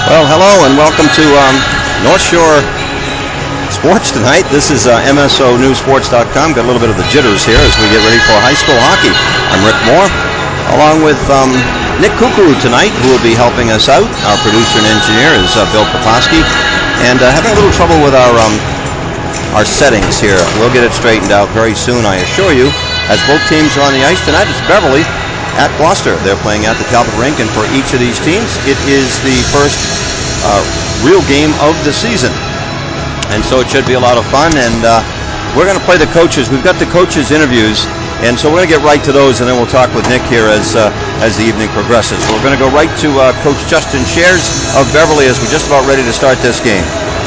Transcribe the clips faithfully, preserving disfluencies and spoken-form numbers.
Well, hello and welcome to um, North Shore Sports tonight. This is uh, M S O News Sports dot com. Got a little bit of the jitters here as we get ready for high school hockey. I'm Rick Moore, along with um, Nick Cuckoo tonight, who will be helping us out. Our producer and engineer is uh, Bill Poposky, and uh, having a little trouble with our um, our settings here. We'll get it straightened out very soon, I assure you. As both teams are on the ice tonight, it's Beverly at Gloucester. They're playing at the Talbot Rink, and for each of these teams, it is the first uh, real game of the season. And so it should be a lot of fun, and uh, we're going to play the coaches. We've got the coaches' interviews, and so we're going to get right to those, and then we'll talk with Nick here as uh, as the evening progresses. We're going to go right to uh, Coach Justin Shares of Beverly as we're just about ready to start this game.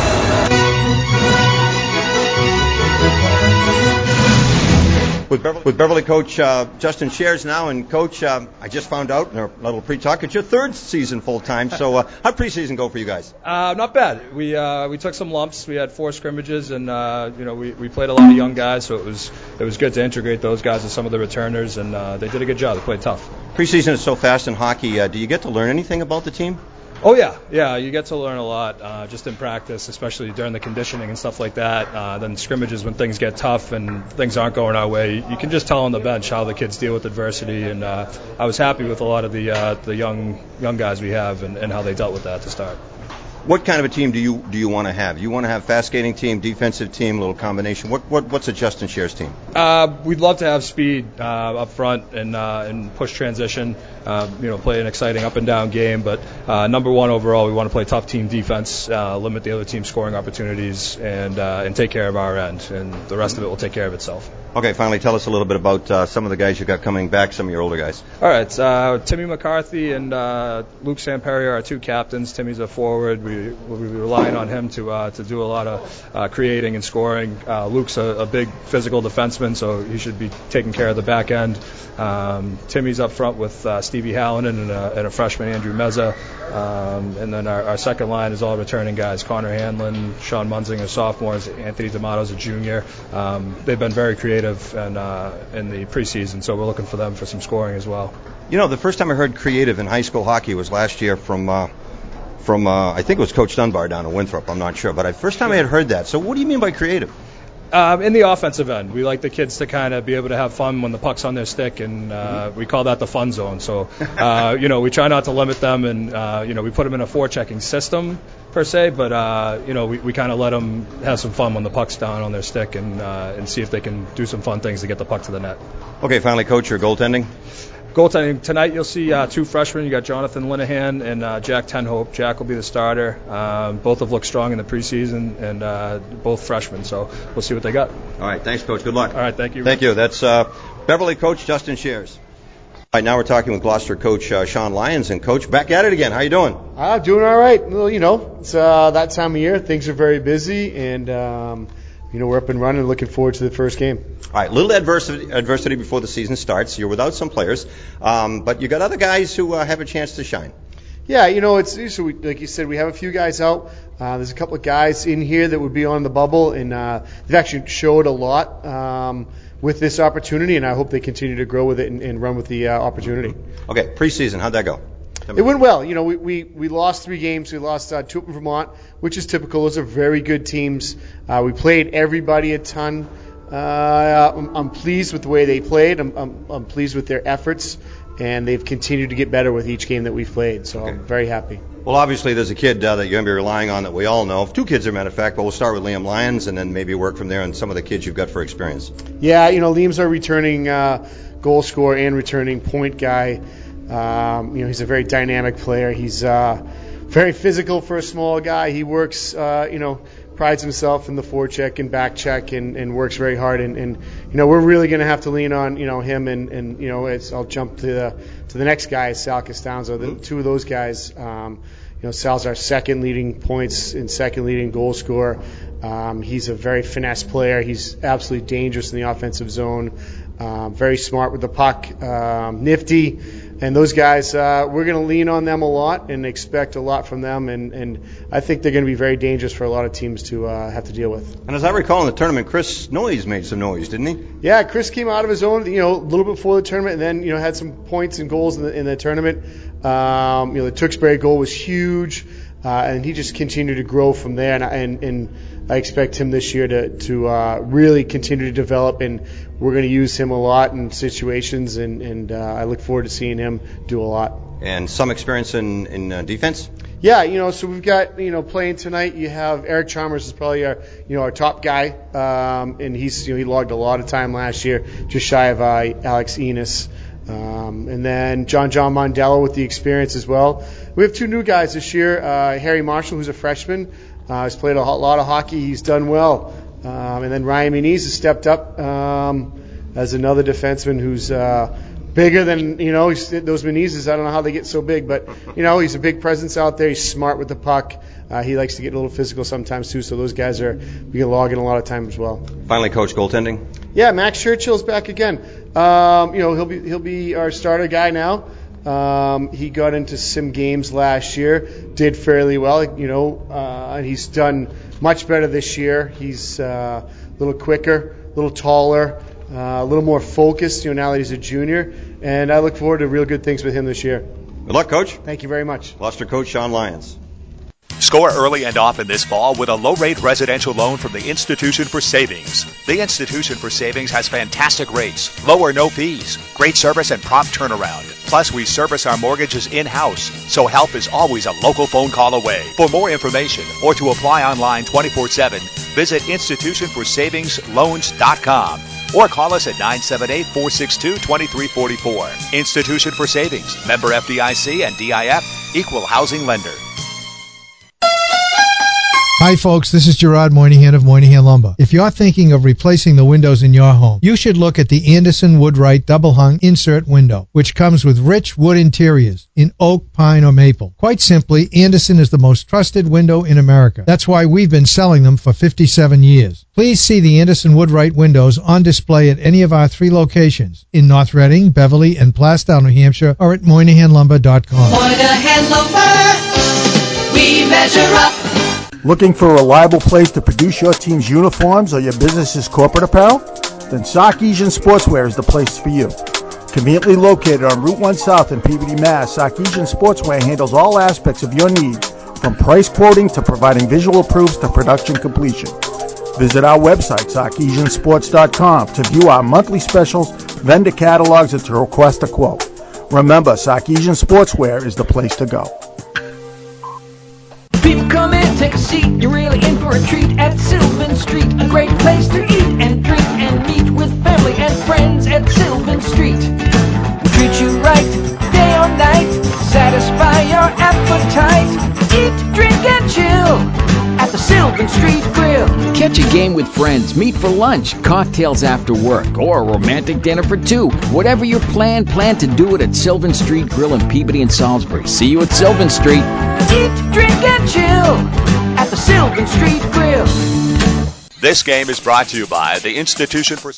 With Beverly, with Beverly coach uh, Justin Shares now, and Coach, uh, I just found out in our little pre-talk, it's your third season full-time, so uh, how'd preseason go for you guys? Uh, not bad. We uh, we took some lumps. We had four scrimmages, and uh, you know we, we played a lot of young guys, so it was it was good to integrate those guys with some of the returners, and uh, they did a good job. They played tough. Preseason is so fast in hockey. Uh, do you get to learn anything about the team? Oh, yeah. Yeah, you get to learn a lot uh, just in practice, especially during the conditioning and stuff like that. Uh, then scrimmages when things get tough and things aren't going our way, you can just tell on the bench how the kids deal with adversity. And uh, I was happy with a lot of the uh, the young young guys we have and, and how they dealt with that to start. What kind of a team do you do you want to have? You want to have fast skating team, defensive team, little combination. What what what's a Justin Shares team? Uh, we'd love to have speed uh, up front and uh, and push transition. Uh, you know, play an exciting up and down game. But uh, number one overall, we want to play tough team defense, uh, limit the other team's scoring opportunities, and uh, and take care of our end. And the rest of it will take care of itself. Okay, finally, tell us a little bit about uh, some of the guys you got coming back, some of your older guys. All right, uh, Timmy McCarthy and uh, Luke Samperi are our two captains. Timmy's a forward. We we'll be relying on him to uh, to do a lot of uh, creating and scoring. Uh, Luke's a, a big physical defenseman, so he should be taking care of the back end. Um, Timmy's up front with uh, Stevie Hallinan and a, and a freshman, Andrew Meza. Um, and then our, our second line is all returning guys. Connor Hanlon, Sean Munzing are sophomores, Anthony D'Amato's a junior. Um, they've been very creative and, uh, in the preseason, so we're looking for them for some scoring as well. You know, the first time I heard creative in high school hockey was last year from, uh, from uh, I think it was Coach Dunbar down in Winthrop, I'm not sure. But the first time I had heard that. So what do you mean by creative? Um, in the offensive end, we like the kids to kind of be able to have fun when the puck's on their stick, and uh, mm-hmm. we call that the fun zone. So, uh, you know, we try not to limit them, and, uh, you know, we put them in a forechecking system, per se, but, uh, you know, we, we kind of let them have some fun when the puck's down on their stick and uh, and see if they can do some fun things to get the puck to the net. Okay, finally, Coach, your goaltending? Goaltending tonight, you'll see uh, two freshmen. You got Jonathan Linehan and uh, Jack Tenhope. Jack will be the starter. Um, both have looked strong in the preseason, and uh, both freshmen. So we'll see what they got. All right, thanks, Coach. Good luck. All right, thank you. Thank you. That's uh, Beverly coach Justin Shares. All right, now we're talking with Gloucester coach uh, Sean Lyons. And Coach, back at it again. How you doing? I'm uh, doing all right. Well, you know, it's uh, that time of year. Things are very busy, and um, you know, we're up and running, looking forward to the first game. All right, little adversity, adversity before the season starts. You're without some players, um, but you got other guys who uh, have a chance to shine. Yeah, you know, it's so we, like you said, we have a few guys out. Uh, there's a couple of guys in here that would be on the bubble, and uh, they've actually showed a lot um, with this opportunity, and I hope they continue to grow with it and, and run with the uh, opportunity. Okay, preseason, how'd that go? It went well. You know, we, we, we lost three games. We lost uh, two up in Vermont, which is typical. Those are very good teams. Uh, we played everybody a ton. Uh, I'm, I'm pleased with the way they played. I'm, I'm, I'm pleased with their efforts, and they've continued to get better with each game that we've played. So okay. I'm very happy. Well, obviously, there's a kid uh, that you're going to be relying on that we all know. Two kids, as a matter of fact, but we'll start with Liam Lyons and then maybe work from there on some of the kids you've got for experience. Yeah, you know, Liam's our returning uh, goal scorer and returning point guy. Um, you know, he's a very dynamic player. He's uh, very physical for a small guy. He works, uh, you know, prides himself in the forecheck and back check and, and works very hard. And, and, you know, we're really going to have to lean on, you know, him. And, and you know, it's, I'll jump to the, to the next guy, Sal Costanzo. The two of those guys, um, you know, Sal's our second leading points and second leading goal scorer. Um, he's a very finesse player. He's absolutely dangerous in the offensive zone. Um, very smart with the puck, um, nifty. And those guys, uh, we're going to lean on them a lot and expect a lot from them. And, and I think they're going to be very dangerous for a lot of teams to uh, have to deal with. And as I recall in the tournament, Chris Noyes made some noise, didn't he? Yeah, Chris came out of his own, you know, a little bit before the tournament, and then, you know, had some points and goals in the, in the tournament. Um, you know, the Tewksbury goal was huge. uh, and he just continued to grow from there. And, and, and I expect him this year to to uh, really continue to develop, and we're going to use him a lot in situations, and, and uh, I look forward to seeing him do a lot. And some experience in, in uh, defense? Yeah, you know, so we've got, you know, playing tonight, you have Eric Chalmers is probably our, you know, our top guy, um, and he's, you know, he logged a lot of time last year, just shy of uh, Alex Enos. Um, and then John John Mondello with the experience as well. We have two new guys this year, uh, Harry Marshall, who's a freshman, uh, has played a lot of hockey, he's done well. Um, and then Ryan Muniz has stepped up um, as another defenseman who's uh, bigger than, you know, he's, those Menezes, I don't know how they get so big, but, you know, he's a big presence out there. He's smart with the puck. Uh, he likes to get a little physical sometimes, too, so those guys are, we can log in a lot of time as well. Finally, Coach, goaltending? Yeah, Max Churchill's back again. Um, you know, he'll be, he'll be our starter guy now. Um, he got into some games last year, did fairly well, you know, uh, and he's done much better this year. He's uh, a little quicker, a little taller, Uh, a little more focused, you know, now that he's a junior, and I look forward to real good things with him this year. Good luck, Coach. Thank you very much. Gloucester coach Sean Lyons. Score early and often this fall with a low-rate residential loan from the Institution for Savings. The Institution for Savings has fantastic rates, low or no fees, great service, and prompt turnaround. Plus, we service our mortgages in-house, so help is always a local phone call away. For more information or to apply online twenty-four seven, visit institution for savings loans dot com. Or call us at nine seven eight, four six two, two three four four. Institution for Savings. Member F D I C and D I F. Equal Housing Lender. Hi folks, this is Gerard Moynihan of Moynihan Lumber. If you're thinking of replacing the windows in your home, you should look at the Anderson Woodwright Double Hung Insert Window, which comes with rich wood interiors in oak, pine, or maple. Quite simply, Anderson is the most trusted window in America. That's why we've been selling them for fifty-seven years. Please see the Anderson Woodwright windows on display at any of our three locations in North Reading, Beverly, and Plastow, New Hampshire, or at Moynihan Lumber dot com. Moynihan Lumber, we measure up. Looking for a reliable place to produce your team's uniforms or your business's corporate apparel? Then Sarkeesian Sportswear is the place for you. Conveniently located on Route one South in Peabody, Mass., Sarkeesian Sportswear handles all aspects of your needs, from price quoting to providing visual proofs to production completion. Visit our website, Sarkeesian Sports dot com, to view our monthly specials, vendor catalogs, and to request a quote. Remember, Sarkeesian Sportswear is the place to go. People come in, take a seat, you're really in for a treat at Sylvan Street. A great place to eat and drink and meet with family and friends at Sylvan Street. We treat you right, day or night, satisfy your appetite. Eat, drink, and chill at the Sylvan Street Grill. Catch a game with friends, meet for lunch, cocktails after work, or a romantic dinner for two. Whatever your plan, plan to do it at Sylvan Street Grill in Peabody and Salisbury. See you at Sylvan Street. Eat, drink, and chill at the Sylvan Street Grill. This game is brought to you by the Institution for...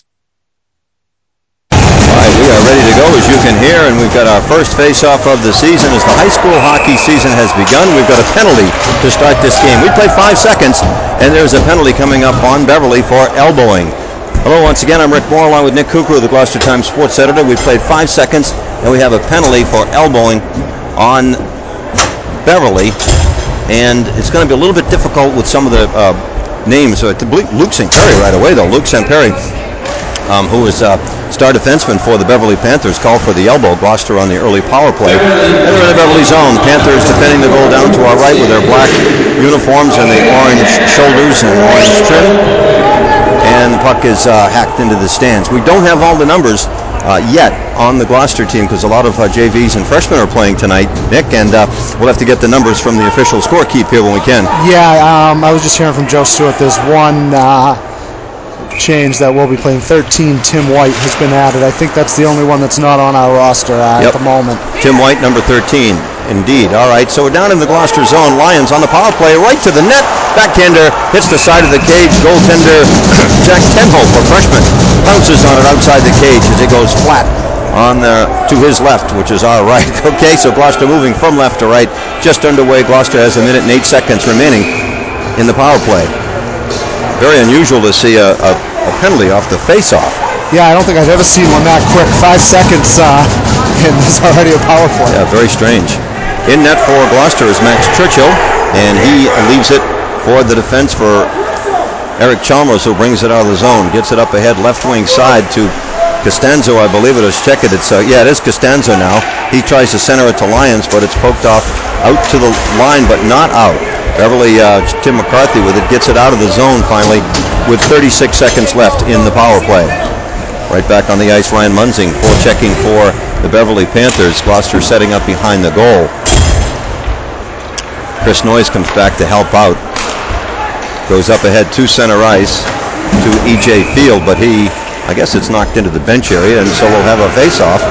All right, we are ready to go, as you can hear, and we've got our first face-off of the season as the high school hockey season has begun. We've got a penalty to start this game. We play five seconds, and there's a penalty coming up on Beverly for elbowing. Hello, once again, I'm Rick Moore, along with Nick Kukru, the Gloucester Times sports editor. We've played five seconds, and we have a penalty for elbowing on Beverly, and it's going to be a little bit difficult with some of the uh, names. So to Luke Saint Perry right away, though. Luke Saint Perry, um, who is uh, star defenseman for the Beverly Panthers, called for the elbow. Gloucester on the early power play. And they're in the Beverly zone. Panthers defending the goal down to our right with their black uniforms and the orange shoulders and orange trim. And the puck is uh, hacked into the stands. We don't have all the numbers Uh, yet on the Gloucester team, because a lot of uh, J Vs and freshmen are playing tonight, Nick, and uh, we'll have to get the numbers from the official scorekeep here when we can. Yeah, um, I was just hearing from Joe Stewart. There's one uh, change that we'll be playing. thirteen, Tim White has been added. I think that's the only one that's not on our roster uh, yep. at the moment. Tim White, number thirteen. Indeed. All right, so we're down in the Gloucester zone. Lions on the power play, right to the net. Backhander hits the side of the cage. Goaltender Jack Tenhope, a freshman, pounces on it outside the cage as it goes flat on the, to his left, which is our right. Okay, so Gloucester moving from left to right, just underway. Gloucester has a minute and eight seconds remaining in the power play. Very unusual to see a, a, a penalty off the face-off. Yeah, I don't think I've ever seen one that quick. Five seconds, uh, and there's already a power play. Yeah, very strange. In net for Gloucester is Max Churchill. and he leaves it for the defense for Eric Chalmers, who brings it out of the zone, gets it up ahead, left wing side to Costanzo, I believe it is. Check it. It's uh, yeah, it is Costanzo now. He tries to center it to Lyons, but it's poked off out to the line, but not out. Beverly, uh, Tim McCarthy with it, gets it out of the zone finally with thirty-six seconds left in the power play. Right back on the ice, Ryan Munzing, full checking for the Beverly Panthers. Gloucester setting up behind the goal. Chris Noyes comes back to help out. Goes up ahead to center ice to E J Field, but he, I guess it's knocked into the bench area, and so we'll have a face-off.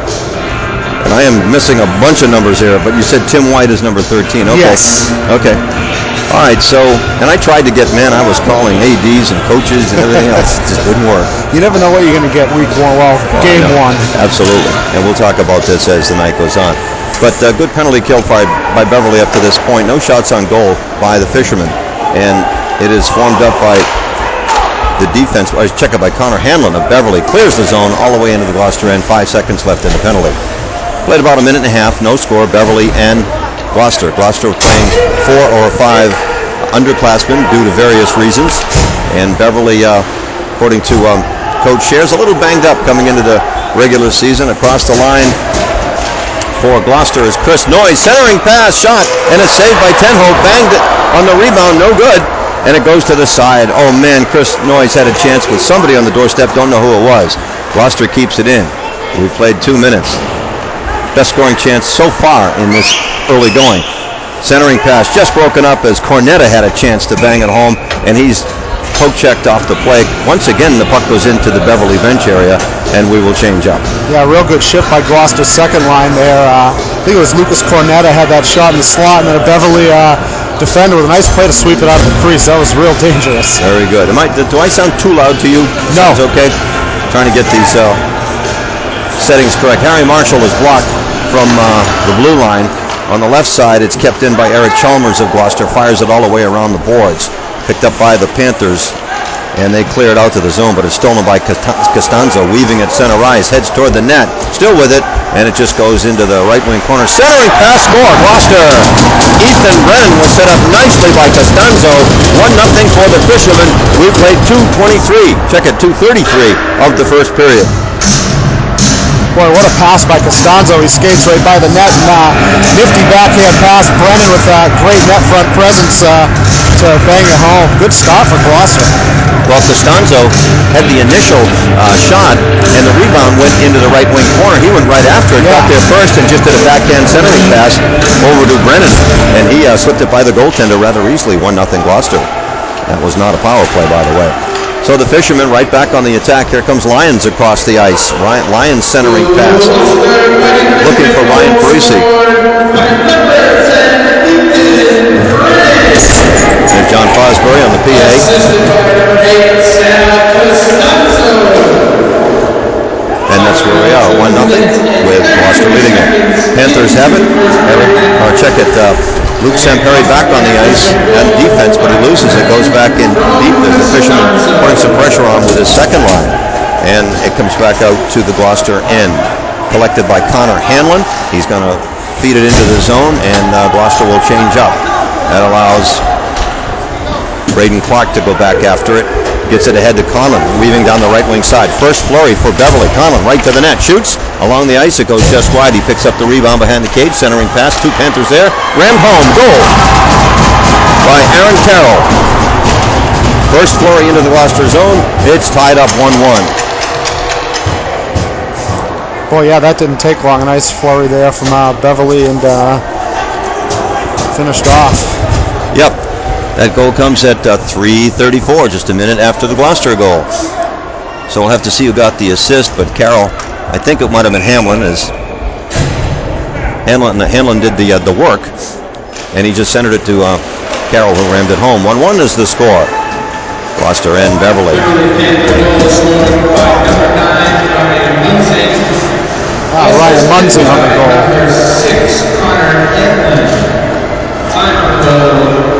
And I am missing a bunch of numbers here, but you said Tim White is number thirteen. Okay. Yes. Okay. All right, so, and I tried to get, man, I was calling A Ds and coaches and everything else. It just didn't work. You never know what you're going to get week one, well, game one. Absolutely. And we'll talk about this as the night goes on. But uh, good penalty kill by, by Beverly up to this point. No shots on goal by the Fishermen. And it is formed up by the defense. I was checked by Connor Hanlon of Beverly. Clears the zone all the way into the Gloucester end. Five seconds left in the penalty. Played about a minute and a half. No score. Beverly and Gloucester. Gloucester playing four or five underclassmen due to various reasons. And Beverly, uh, according to um, Coach Shares, a little banged up coming into the regular season. Across the line for Gloucester is Chris Noyes. Centering pass, shot, and it's saved by Tenholt. Banged it on the rebound. No good. And it goes to the side. Oh, man, Chris Noyes had a chance with somebody on the doorstep. Don't know who it was. Gloucester keeps it in. We've played two minutes. Best scoring chance so far in this early going. Centering pass just broken up as Cornetta had a chance to bang it home, and he's poke checked off the play. Once again, the puck goes into the Beverly bench area, and we will change up. Yeah, real good shift by Gloucester's second line there. Uh, I think it was Lucas Cornetta had that shot in the slot, and then a Beverly uh, defender with a nice play to sweep it out of the crease. That was real dangerous. Very good. Am I, do I sound too loud to you? No. Sounds okay? Trying to get these uh, settings correct. Harry Marshall is blocked from uh, the blue line. On the left side, it's kept in by Eric Chalmers of Gloucester. Fires it all the way around the boards. Picked up by the Panthers, and they clear it out to the zone, but it's stolen by Costanzo, weaving at center ice, heads toward the net, still with it, and it just goes into the right wing corner. Centering pass, score, Gloucester. Ethan Brennan was set up nicely by Costanzo. one nothing for the Fishermen. We played two twenty-three, check it, two thirty-three of the first period. Boy, what a pass by Costanzo. He skates right by the net, and uh, nifty backhand pass. Brennan with uh, great net front presence uh, to bang it home. Good stop for Gloucester. Well, Costanzo had the initial uh, shot, and the rebound went into the right wing corner. He went right after it, yeah. got there first, and just did a backhand centering pass over to Brennan. And he uh, slipped it by the goaltender rather easily, one nothing Gloucester. That was not a power play, by the way. So the Fishermen right back on the attack. Here comes Lyons across the ice. Ryan, Lyons centering pass. Looking for Ryan Parisi. And John Fosbury on the P A. And that's where we are, one nothing with Gloucester leading it. Panthers have it. Eric, or check it. Uh, Luke Samperi back on the ice at defense, but he loses it. Goes back in deep. There's the Fisherman putting some pressure on with his second line. And it comes back out to the Gloucester end. Collected by Connor Hanlon. He's going to feed it into the zone, and uh, Gloucester will change up. That allows Braden Clark to go back after it. Gets it ahead to Conlon, weaving down the right wing side. First flurry for Beverly. Conlon right to the net. Shoots along the ice. It goes just wide. He picks up the rebound behind the cage. Centering pass. Two Panthers there. Rammed home. Goal by Aaron Carroll. First flurry into the Gloucester zone. It's tied up one one. Boy, yeah, that didn't take long. A nice flurry there from uh, Beverly, and uh, finished off. Yep. That goal comes at uh, three thirty-four, just a minute after the Gloucester goal. So we'll have to see who got the assist, but Carroll, I think it might have been Hamlin, as Hamlin, Hamlin did the uh, the work, and he just centered it to uh, Carroll, who rammed it home. one one is the score. Gloucester and Beverly. Ah, Ryan Munzing on the goal. Number six, Connor Hanlon. Time of goal.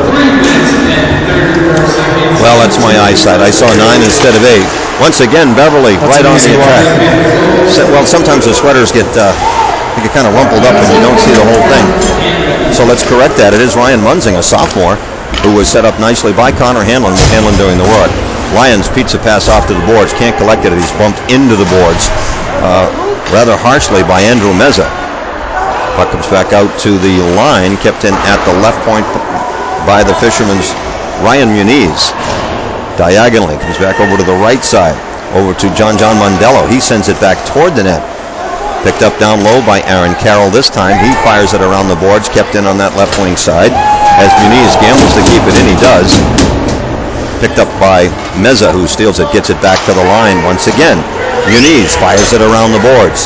Well, that's my eyesight. I saw nine instead of eight. Once again, Beverly that's right on the attack. So, well, sometimes the sweaters get uh, I think it kind of rumpled up and you don't see the whole thing. So let's correct that. It is Ryan Munzing, a sophomore, who was set up nicely by Connor Hanlon, with Hanlon doing the work. Lions pizza pass off to the boards. Can't collect it. He's bumped into the boards uh, rather harshly by Andrew Meza. Puck comes back out to the line, kept in at the left point by the Fishermen's Ryan Muniz. Diagonally comes back over to the right side, over to John John Mondello. He sends it back toward the net. Picked up down low by Aaron Carroll this time. He fires it around the boards, kept in on that left wing side. As Muniz gambles to keep it in, he does. Picked up by Meza, who steals it, gets it back to the line once again. Muniz fires it around the boards.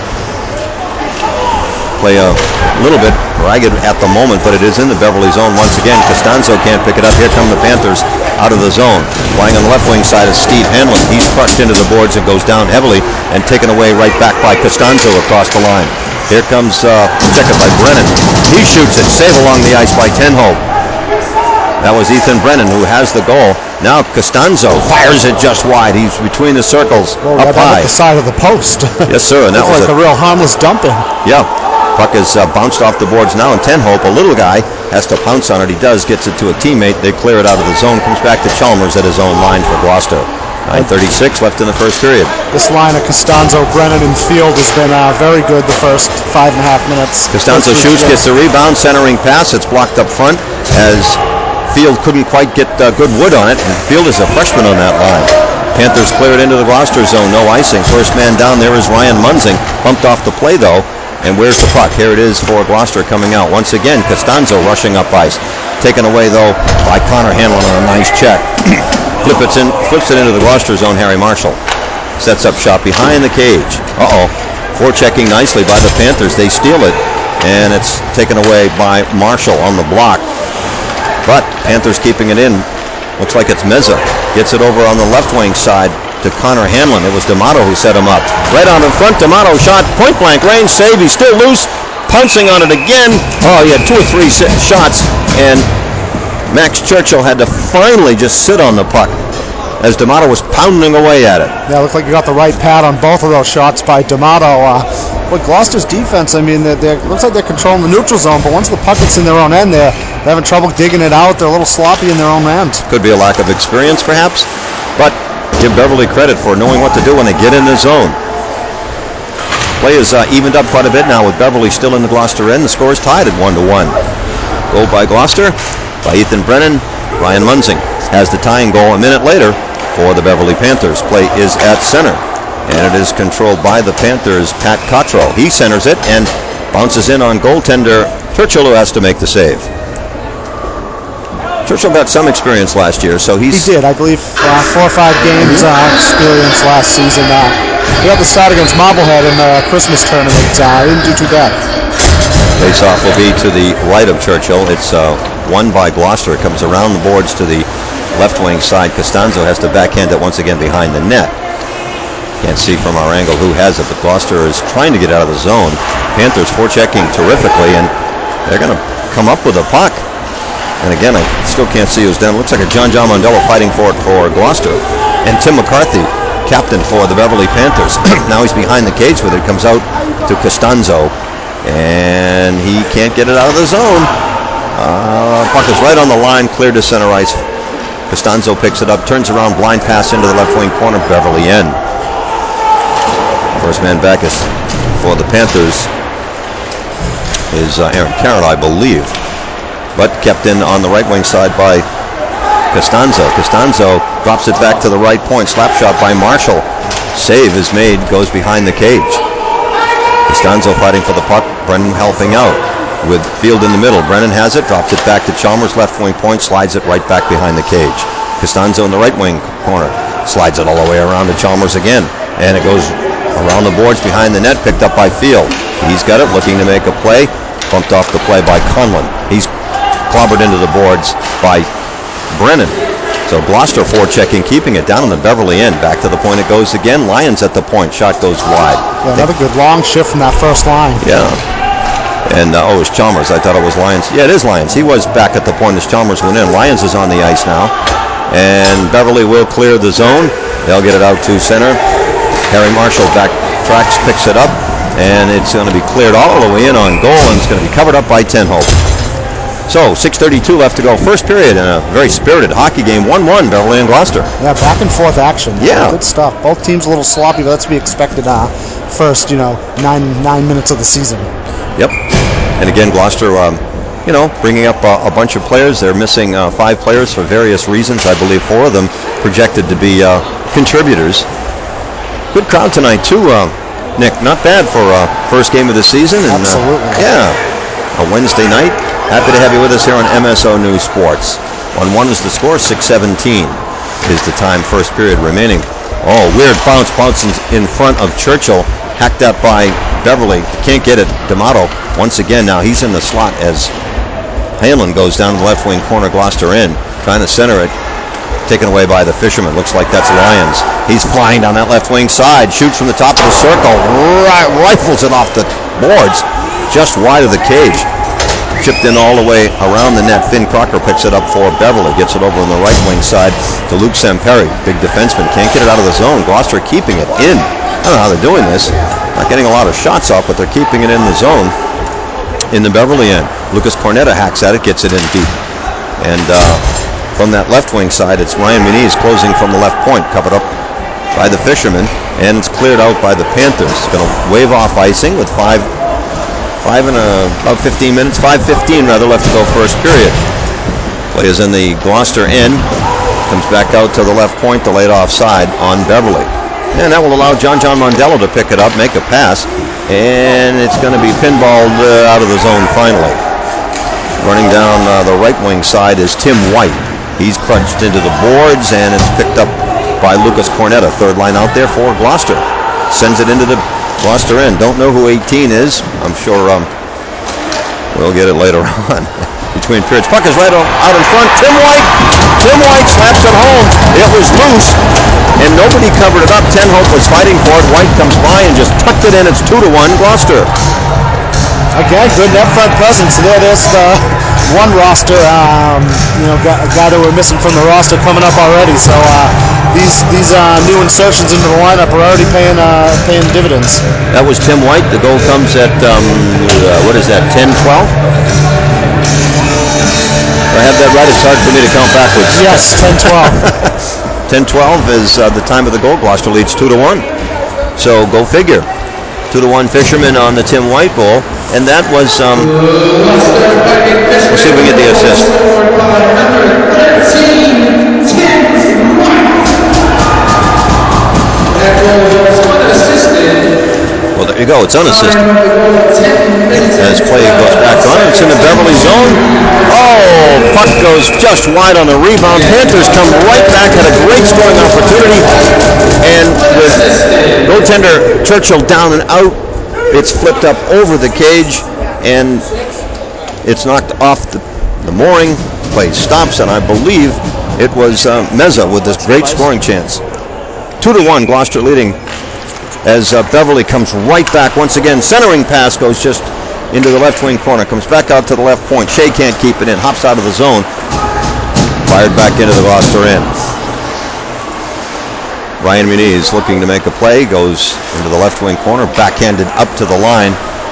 Play a little bit ragged at the moment, but it is in the Beverly zone once again. Costanzo can't pick it up. Here come the Panthers out of the zone. Playing on the left wing side is Steve Hanlon. He's crushed into the boards and goes down heavily and taken away right back by Costanzo across the line. Here comes uh, check it by Brennan. He shoots it. Save along the ice by Tenhope. That was Ethan Brennan who has the goal. Now Costanzo fires it just wide. He's between the circles, well, up high. At the side of the post. Yes, sir. And that was like a, a real harmless dumping. Yeah. Puck is uh, bounced off the boards now, and Tenhope, a little guy, has to pounce on it. He does, gets it to a teammate. They clear it out of the zone. Comes back to Chalmers at his own line for Gloucester. nine thirty-six left in the first period. This line of Costanzo, Brennan, and Field has been uh, very good the first five and a half minutes. Costanzo shoots, gets the rebound, centering pass. It's blocked up front as Field couldn't quite get uh, good wood on it. And Field is a freshman on that line. Panthers clear it into the Gloucester zone. No icing. First man down there is Ryan Munzing. Bumped off the play, though. And where's the puck? Here it is for Gloucester coming out. Once again, Costanzo rushing up ice. Taken away, though, by Connor Hanlon on a nice check. Flip it in, flips it into the Gloucester zone, Harry Marshall. Sets up shot behind the cage. Uh-oh. Forechecking nicely by the Panthers. They steal it, and it's taken away by Marshall on the block. But Panthers keeping it in. Looks like it's Meza. Gets it over on the left wing side to Connor Hanlon. It was D'Amato who set him up. Right on in front, D'Amato shot, point blank range, save. He's still loose, pouncing on it again. Oh, he had two or three shots, and Max Churchill had to finally just sit on the puck as D'Amato was pounding away at it. Yeah, it looked like you got the right pad on both of those shots by D'Amato. Uh, but Gloucester's defense, I mean, they're, they're, looks like they're controlling the neutral zone, but once the puck gets in their own end, they're, they're having trouble digging it out. They're a little sloppy in their own end. Could be a lack of experience, perhaps, but give Beverly credit for knowing what to do when they get in the zone. Play is uh, evened up quite a bit now with Beverly still in the Gloucester end. The score is tied at one to one. Goal by Gloucester by Ethan Brennan. Ryan Munzing has the tying goal a minute later for the Beverly Panthers. Play is at center, and it is controlled by the Panthers' Pat Cottrell. He centers it and bounces in on goaltender Churchill, who has to make the save. Churchill got some experience last year, so he's... He did, I believe, uh, four or five games uh, experience last season. Uh, he had the start against Marblehead in the Christmas tournament. Uh, didn't do too bad. Face-off will be to the right of Churchill. It's uh, won by Gloucester. It comes around the boards to the left wing side. Costanzo has to backhand it once again behind the net. Can't see from our angle who has it, but Gloucester is trying to get out of the zone. Panthers forechecking terrifically, and they're going to come up with a puck. And again, I still can't see who's down. Looks like a John John Mondello fighting for it for Gloucester. And Tim McCarthy, captain for the Beverly Panthers. Now he's behind the cage with it. Comes out to Costanzo. And he can't get it out of the zone. Uh, puck is right on the line, cleared to center ice. Costanzo picks it up, turns around, blind pass into the left wing corner, Beverly end. First man back is for the Panthers is uh, Aaron Carroll, I believe. But kept in on the right wing side by Costanzo. Costanzo drops it back to the right point. Slap shot by Marshall. Save is made, goes behind the cage. Costanzo fighting for the puck. Brennan helping out with Field in the middle. Brennan has it, drops it back to Chalmers, left wing point, slides it right back behind the cage. Costanzo in the right wing corner. Slides it all the way around to Chalmers again. And it goes around the boards behind the net, picked up by Field. He's got it, looking to make a play. Bumped off the play by Conlon. He's clobbered into the boards by Brennan. So Gloucester forechecking, keeping it down in the Beverly end. Back to the point it goes again. Lions at the point. Shot goes wide. Yeah, another good long shift from that first line. Yeah. And, uh, oh, it's Chalmers. I thought it was Lions. Yeah, it is Lions. He was back at the point as Chalmers went in. Lions is on the ice now. And Beverly will clear the zone. They'll get it out to center. Harry Marshall back tracks, picks it up. and it's going to be cleared all the way in on goal, and it's going to be covered up by Ten Hope. So, six thirty-two left to go. First period in a very spirited hockey game. one one, Beverly and Gloucester. Yeah, back and forth action. Yeah. Good stuff. Both teams a little sloppy, but that's to be expected uh, first, you know, nine nine minutes of the season. Yep. And again, Gloucester, um, you know, bringing up uh, a bunch of players. They're missing uh, five players for various reasons. I believe four of them projected to be uh, contributors. Good crowd tonight, too, uh, Nick. Not bad for uh, first game of the season. And, Absolutely. Uh, yeah. A Wednesday night. Happy to have you with us here on M S O News Sports. one one is the score. six seventeen is the time. First period remaining. Oh, weird bounce. Bounce in front of Churchill. Hacked up by Beverly. Can't get it. D'Amato once again. Now he's in the slot as Hanlon goes down to the left wing corner. Gloucester in. Trying to center it. Taken away by the Fisherman. Looks like that's Lyons. He's flying down that left wing side. Shoots from the top of the circle. Right, rifles it off the boards. Just wide of the cage. Chipped in all the way around the net. Finn Crocker picks it up for Beverly. Gets it over on the right wing side to Luke Samperi. Big defenseman. Can't get it out of the zone. Gloucester keeping it in. I don't know how they're doing this. Not getting a lot of shots off, but they're keeping it in the zone. In the Beverly end. Lucas Cornetta hacks at it. Gets it in deep. And uh, from that left wing side, it's Ryan Muniz closing from the left point. Covered up by the Fisherman. And it's cleared out by the Panthers. Going to wave off icing with five... Five and a, about fifteen minutes, five fifteen rather, left to go first period. Play is in the Gloucester end. Comes back out to the left point, the laid offside on Beverly. And that will allow John John Mondello to pick it up, make a pass, and it's going to be pinballed uh, out of the zone finally. Running down uh, the right wing side is Tim White. He's crunched into the boards, and it's picked up by Lucas Cornetta. Third line out there for Gloucester. Sends it into the Gloucester end. Don't know who eighteen is. I'm sure um, we'll get it later on. Between periods. Puck is right out in front. Tim White. Tim White slaps it home. It was loose, and nobody covered it up. Ten Hope was fighting for it. White comes by and just tucked it in. It's two to one Gloucester. Again, good net front presence. There, there's the one roster, um, you know, guy, guy that we're missing from the roster coming up already. So uh, these these uh, new insertions into the lineup are already paying uh, paying dividends. That was Tim White. The goal comes at um, uh, what is that? ten twelve. I have that right. It's hard for me to count backwards. Yes, ten twelve. ten twelve is uh, the time of the goal. Gloucester leads two to one. So go figure. two to one Fisherman on the Tim White goal. And that was, um, we'll see if we get the assist. Well, there you go. It's unassisted. As play goes back on, it's in the Beverly zone. Oh, puck goes just wide on the rebound. Panthers come right back, had a great scoring opportunity. And with goaltender Churchill down and out, it's flipped up over the cage, and it's knocked off the, the mooring. Play stops, and I believe it was uh, Meza with this great scoring chance. Two to one, Gloucester leading as uh, Beverly comes right back once again. Centering pass goes just into the left wing corner, comes back out to the left point. Shea can't keep it in, hops out of the zone, fired back into the Gloucester end. Ryan Muniz looking to make a play, goes into the left wing corner, backhanded up to the line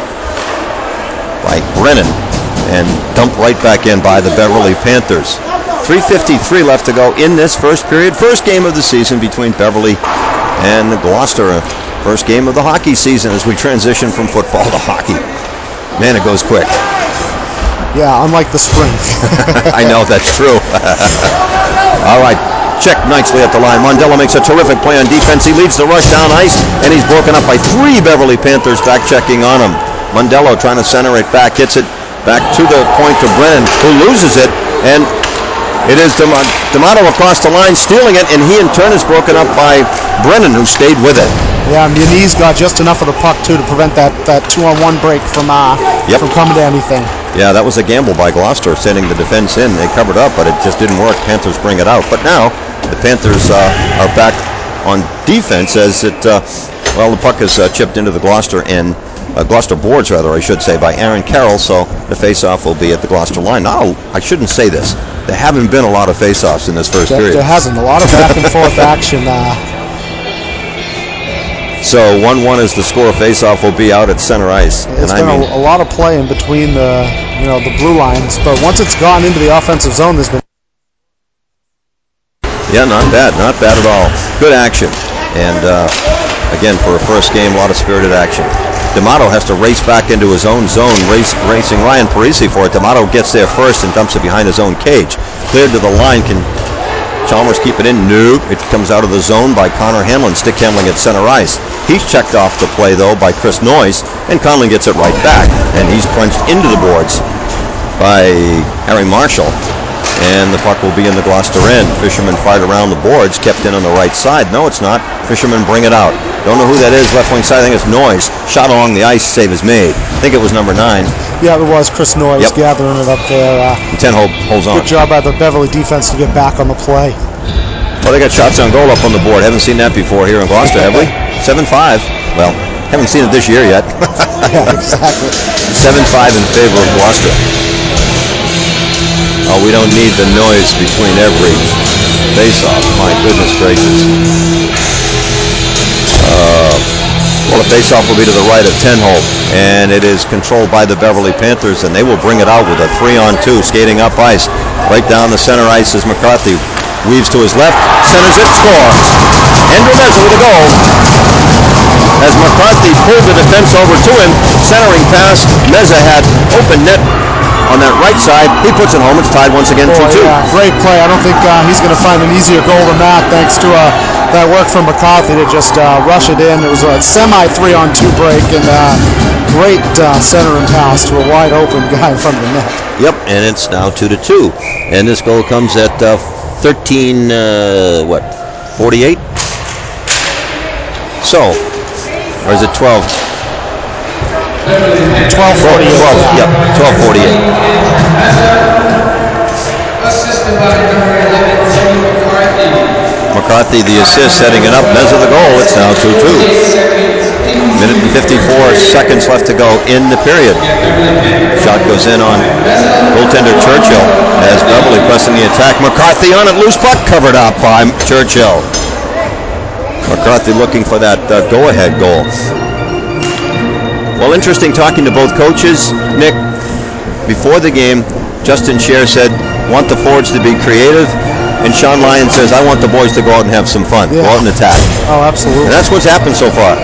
by Brennan, and dumped right back in by the Beverly Panthers. three fifty-three left to go in this first period. First game of the season between Beverly and Gloucester. First game of the hockey season as we transition from football to hockey. Man, it goes quick. Yeah, unlike the spring. I know, that's true. All right. Check nicely at the line. Mondello makes a terrific play on defense. He leads the rush down ice, and he's broken up by three Beverly Panthers back checking on him. Mondello trying to center it back, gets it back to the point to Brennan, who loses it, and it is D'Amato across the line stealing it, and he in turn is broken up by Brennan, who stayed with it. Yeah, Muniz got just enough of the puck, too, to prevent that, that two-on-one break from, uh, yep. from coming to anything. Yeah, that was a gamble by Gloucester, sending the defense in. They covered up, but it just didn't work. Panthers bring it out. But now the Panthers uh, are back on defense as it, uh, well, the puck is uh, chipped into the Gloucester end. Uh, Gloucester boards, rather, I should say, by Aaron Carroll, so the face-off will be at the Gloucester line. Now, I shouldn't say this. There haven't been a lot of face-offs in this first there, period. There hasn't. A lot of back-and-forth action. Uh, So one one is the score. Face-off will be out at center ice. It's and been I mean, a, a lot of play in between the, you know, the blue lines, but once it's gone into the offensive zone, there's been. Yeah, not bad, not bad at all. Good action, and uh, again for a first game, a lot of spirited action. D'Amato has to race back into his own zone, race, racing Ryan Parisi for it. D'Amato gets there first and dumps it behind his own cage. Cleared to the line. Can Chalmers keep it in? Nope. It comes out of the zone by Connor Hanlon, stick handling at center ice. He's checked off the play, though, by Chris Noyes, and Conley gets it right back. And he's punched into the boards by Harry Marshall. And the puck will be in the Gloucester end. Fishermen fired around the boards, kept in on the right side. No, it's not. Fishermen bring it out. Don't know who that is, left wing side. I think it's Noyes. Shot along the ice, save is made. I think it was number nine. Yeah, it was Chris Noyes Yep. gathering it up there. Uh, Ten hold, holds on. Good job by the Beverly defense to get back on the play. Well, they got shots on goal up on the board. Haven't seen that before here in Gloucester, have we? seven five. Well, haven't seen it this year yet. Yeah, exactly. seven five in favor of Gloucester. Oh, we don't need the noise between every face-off. My goodness gracious. Uh, well, the face-off will be to the right of Tenholt, and it is controlled by the Beverly Panthers, and they will bring it out with a three-on-two, skating up ice. Right down the center ice is McCarthy. Weaves to his left, centers it, score. Andrew Meza with a goal. As McCarthy pulled the defense over to him, centering pass, Meza had open net on that right side. He puts it home. It's tied once again, two two. Yeah, great play. I don't think uh, he's going to find an easier goal than that, thanks to uh, that work from McCarthy to just uh, rush it in. It was a semi three-on-two break, and uh, great uh, centering pass to a wide-open guy in front of the net. Yep, and it's now two to two. And this goal comes at uh, thirteen, uh, what, forty-eight? So, or is it twelve? twelve forty-eight. twelve, yep, twelve forty-eight. Assisted by number eleven, Timmy McCarthy. McCarthy the assist, setting it up. Meza the goal. It's now two two. Minute and fifty-four seconds left to go in the period. Shot goes in on goaltender Churchill as Beverly pressing the attack. McCarthy on it, loose puck covered up by Churchill. McCarthy looking for that uh, go-ahead goal. Well, interesting talking to both coaches. Nick, before the game, Justin Scher said, want the forwards to be creative. And Sean Lyon says, I want the boys to go out and have some fun. Yeah. Go out and attack. Oh, absolutely. And that's what's happened so far.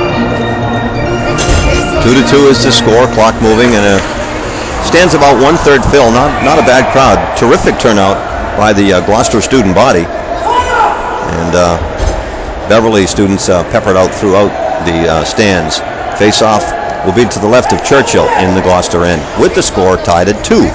Two to two is the score. Clock moving, and a stands about one-third fill. Not not a bad crowd. Terrific turnout by the uh, Gloucester student body. And uh, Beverly students uh, peppered out throughout the uh, stands. Face-off will be to the left of Churchill in the Gloucester end, with the score tied at two.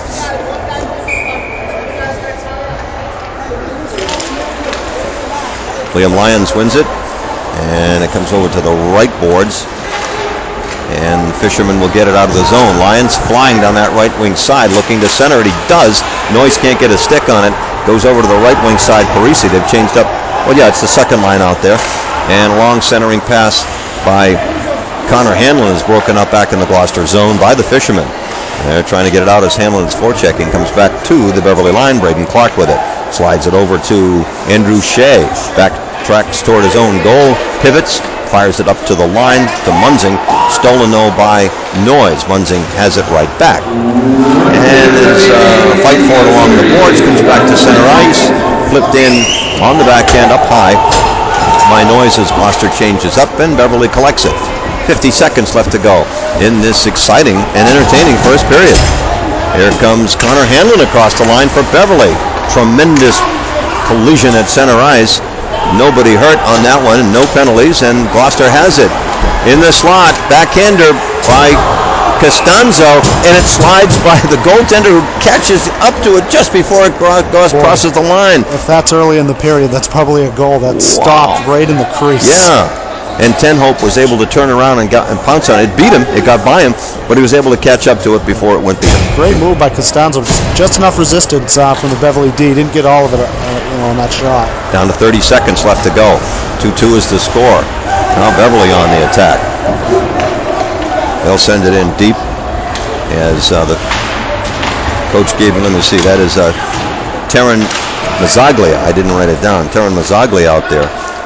Liam Lyons wins it, and it comes over to the right boards, and Fisherman will get it out of the zone. Lyons flying down that right wing side, looking to center it. He does. Noyes can't get a stick on it. Goes over to the right wing side. Parisi, they've changed up. Well, yeah, it's the second line out there. And a long centering pass by Connor Hanlon is broken up back in the Gloucester zone by the Fishermen. They're trying to get it out as Hanlon's forechecking. Comes back to the Beverly line. Braden Clark with it. Slides it over to Andrew Shea. Back tracks toward his own goal. Pivots. Fires it up to the line to Munzing. Stolen though by Noyes. Munzing has it right back. And there's a fight for it along the boards. Comes back to center ice. Flipped in on the backhand up high by Noyes as Gloucester changes up, and Beverly collects it. fifty seconds left to go in this exciting and entertaining first period. Here comes Connor Hanlon across the line for Beverly. Tremendous collision at center ice. Nobody hurt on that one, no penalties, and Gloucester has it. In the slot, backhander by Costanzo, and it slides by the goaltender who catches up to it just before it goes, crosses the line. If that's early in the period, that's probably a goal that Wow. stopped right in the crease. Yeah. And Tenhope was able to turn around and, got, and pounce on it. It beat him. It got by him, but he was able to catch up to it before it went beat him. Great move by Costanzo. Just, just enough resistance uh, from the Beverly D. Didn't get all of it, uh, you know, on that shot. Down to thirty seconds left to go. two two is the score. Now Beverly on the attack. They'll send it in deep as uh, the coach gave him, let me see, that is uh, Terran Mazzaglia. I didn't write it down. Terran Mazzaglia out there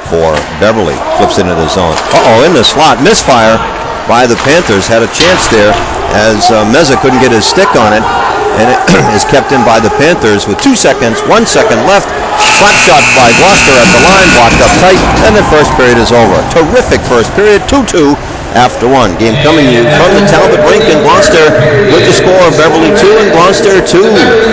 for Beverly. Flips it into the zone. Uh-oh, in the slot. Misfire by the Panthers. Had a chance there as uh, Meza couldn't get his stick on it. And it is kept in by the Panthers with two seconds, one second left. Slap shot by Gloucester at the line, blocked up tight, and the first period is over. Terrific first period, two two after one. Game coming to you from the Talbot rink in Gloucester with the score of Beverly two and Gloucester two.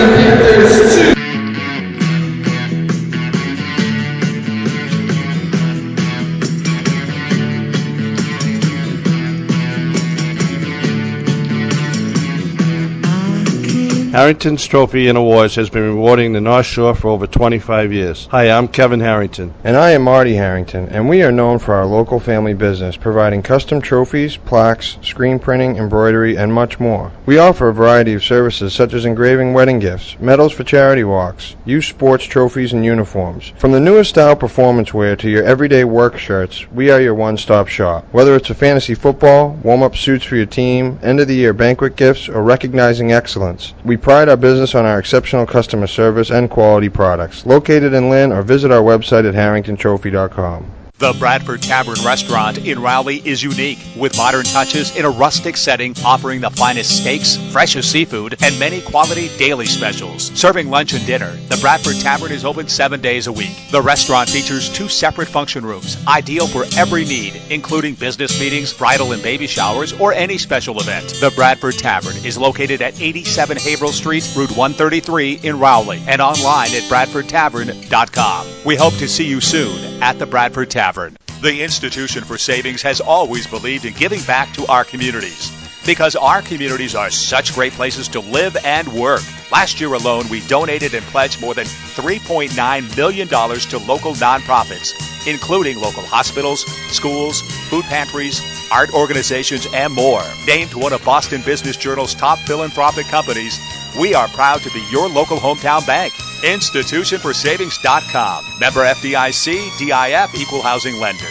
Harrington's Trophy and Awards has been rewarding the North Shore for over twenty-five years. Hi, I'm Kevin Harrington. And I am Marty Harrington, and we are known for our local family business, providing custom trophies, plaques, screen printing, embroidery, and much more. We offer a variety of services such as engraving wedding gifts, medals for charity walks, youth sports trophies, and uniforms. From the newest style performance wear to your everyday work shirts, we are your one-stop shop. Whether it's a fantasy football, warm-up suits for your team, end-of-the-year banquet gifts, or recognizing excellence, we pride our business on our exceptional customer service and quality products. Located in Lynn, or visit our website at harrington trophy dot com. The Bradford Tavern Restaurant in Rowley is unique, with modern touches in a rustic setting, offering the finest steaks, freshest seafood, and many quality daily specials. Serving lunch and dinner, the Bradford Tavern is open seven days a week. The restaurant features two separate function rooms, ideal for every need, including business meetings, bridal and baby showers, or any special event. The Bradford Tavern is located at eighty-seven Haverhill Street, Route one thirty-three in Rowley, and online at bradford tavern dot com. We hope to see you soon at the Bradford Tavern. The Institution for Savings has always believed in giving back to our communities, because our communities are such great places to live and work. Last year alone, we donated and pledged more than three point nine million dollars to local nonprofits, including local hospitals, schools, food pantries, art organizations, and more. Named one of Boston Business Journal's top philanthropic companies, we are proud to be your local hometown bank. institution for savings dot com. Member F D I C, D I F, Equal Housing Lender.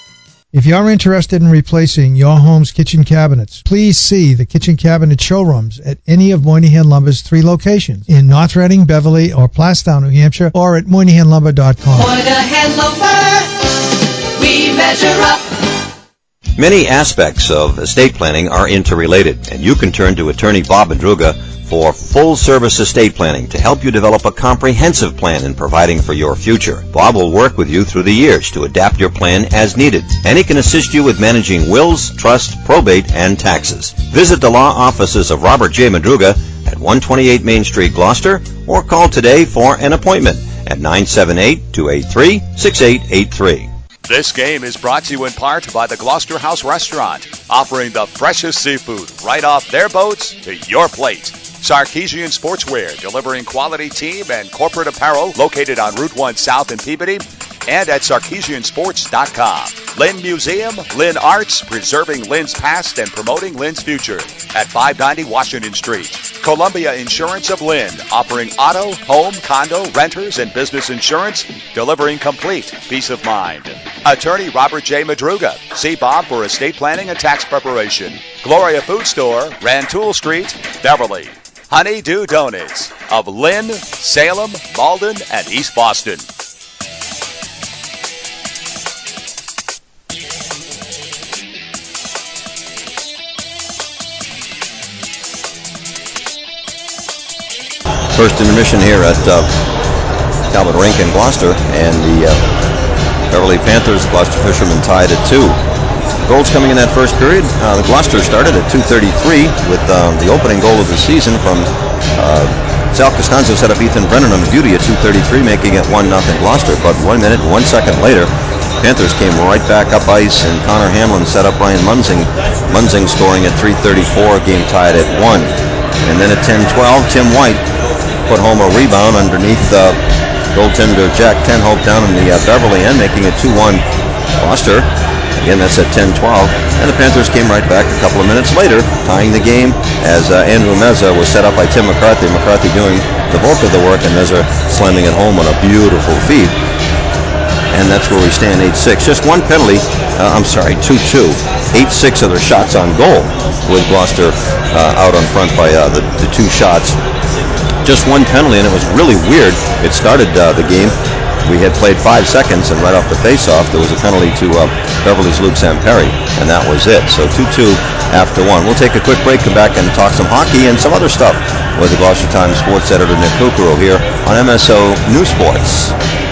If you're interested in replacing your home's kitchen cabinets, please see the kitchen cabinet showrooms at any of Moynihan Lumber's three locations in North Reading, Beverly, or Plastown, New Hampshire, or at moynihan lumber dot com. Moynihan Lumber, we measure up. Many aspects of estate planning are interrelated, and you can turn to attorney Bob Madruga for full-service estate planning to help you develop a comprehensive plan in providing for your future. Bob will work with you through the years to adapt your plan as needed, and he can assist you with managing wills, trust, probate, and taxes. Visit the law offices of Robert J. Madruga at one twenty-eight Main Street, Gloucester, or call today for an appointment at nine seven eight, two eight three, six eight eight three. This game is brought to you in part by the Gloucester House Restaurant, offering the freshest seafood right off their boats to your plate. Sarkeesian Sportswear, delivering quality team and corporate apparel, located on Route one South in Peabody and at sarkeesian sports dot com. Lynn Museum, Lynn Arts, preserving Lynn's past and promoting Lynn's future at five ninety Washington Street. Columbia Insurance of Lynn, offering auto, home, condo, renters, and business insurance, delivering complete peace of mind. Attorney Robert J. Madruga. See Bob for estate planning and tax preparation. Gloria Food Store, Rantoul Street, Beverly. Honeydew Donuts of Lynn, Salem, Malden, and East Boston. First intermission here at uh, Talbot Rink in Gloucester, and the uh, Beverly Panthers, Gloucester Fishermen tied at two. Goals coming in that first period. Uh, the Gloucester started at two thirty-three with um, the opening goal of the season from uh, Sal Costanzo set up Ethan Brennan on the beauty at two thirty-three, making it one nothing Gloucester. But one minute and one second later, Panthers came right back up ice, and Connor Hamlin set up Ryan Munzing. Munzing scoring at three thirty-four, game tied at one. And then at ten twelve, Tim White put home a rebound underneath uh, goaltender Jack Tenhope down in the uh, Beverly end, making it two one Gloucester. Again, that's at ten twelve. And the Panthers came right back a couple of minutes later, tying the game as uh, Andrew Meza was set up by Tim McCarthy. McCarthy doing the bulk of the work, and Meza slamming it home on a beautiful feed. And that's where we stand, eight six. Just one penalty, uh, I'm sorry, two two. eight six other shots on goal, with Gloucester uh, out on front by uh, the, the two shots. Just one penalty, and it was really weird. It started uh, the game we had played five seconds, and right off the face-off, there was a penalty to uh, Beverly's Luke Samperi, and that was it. So two two after one. We'll take a quick break, come back and talk some hockey and some other stuff with the Gloucester Times sports editor Nick Kukuro here on M S O News Sports.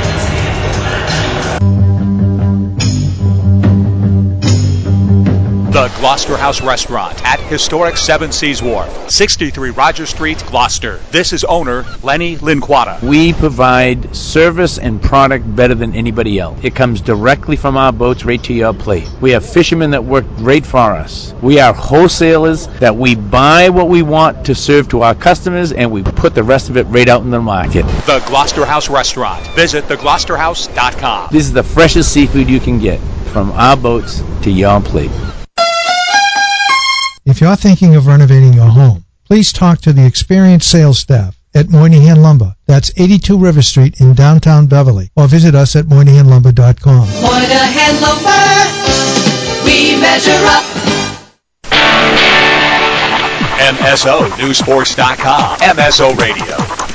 The Gloucester House Restaurant at historic Seven Seas Wharf, sixty-three Roger Street, Gloucester. This is owner Lenny Linquata. We provide service and product better than anybody else. It comes directly from our boats right to your plate. We have fishermen that work great for us. We are wholesalers that we buy what we want to serve to our customers, and we put the rest of it right out in the market. The Gloucester House Restaurant. Visit the gloucester house dot com. This is the freshest seafood you can get from our boats to your plate. If you're thinking of renovating your home, please talk to the experienced sales staff at Moynihan Lumber. That's eighty-two River Street in downtown Beverly. Or visit us at moynihan lumber dot com. Moynihan Lumber, we measure up. M S O News Sports dot com. M S O Radio.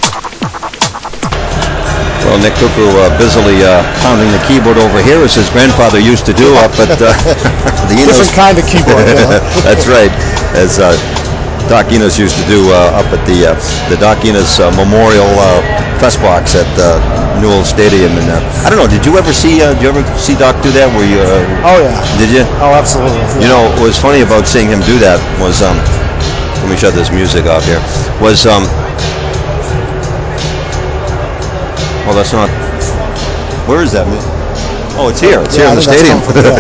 Well, Nick Kukuro uh, busily uh, pounding the keyboard over here, as his grandfather used to do up at uh, the Enos. Different kind of keyboard. Yeah. That's right, as uh, Doc Enos used to do uh, up at the uh, the Doc Enos uh, Memorial uh, press box at uh, Newell Stadium. And uh, I don't know, did you ever see? Uh, did you ever see Doc do that? Were you? Uh, oh yeah. Did you? Oh, absolutely. Yeah. You know, what was funny about seeing him do that was, um, let me shut this music off here. Was um. Well, that's not. Where is that? Oh, it's here. It's yeah, here in the stadium.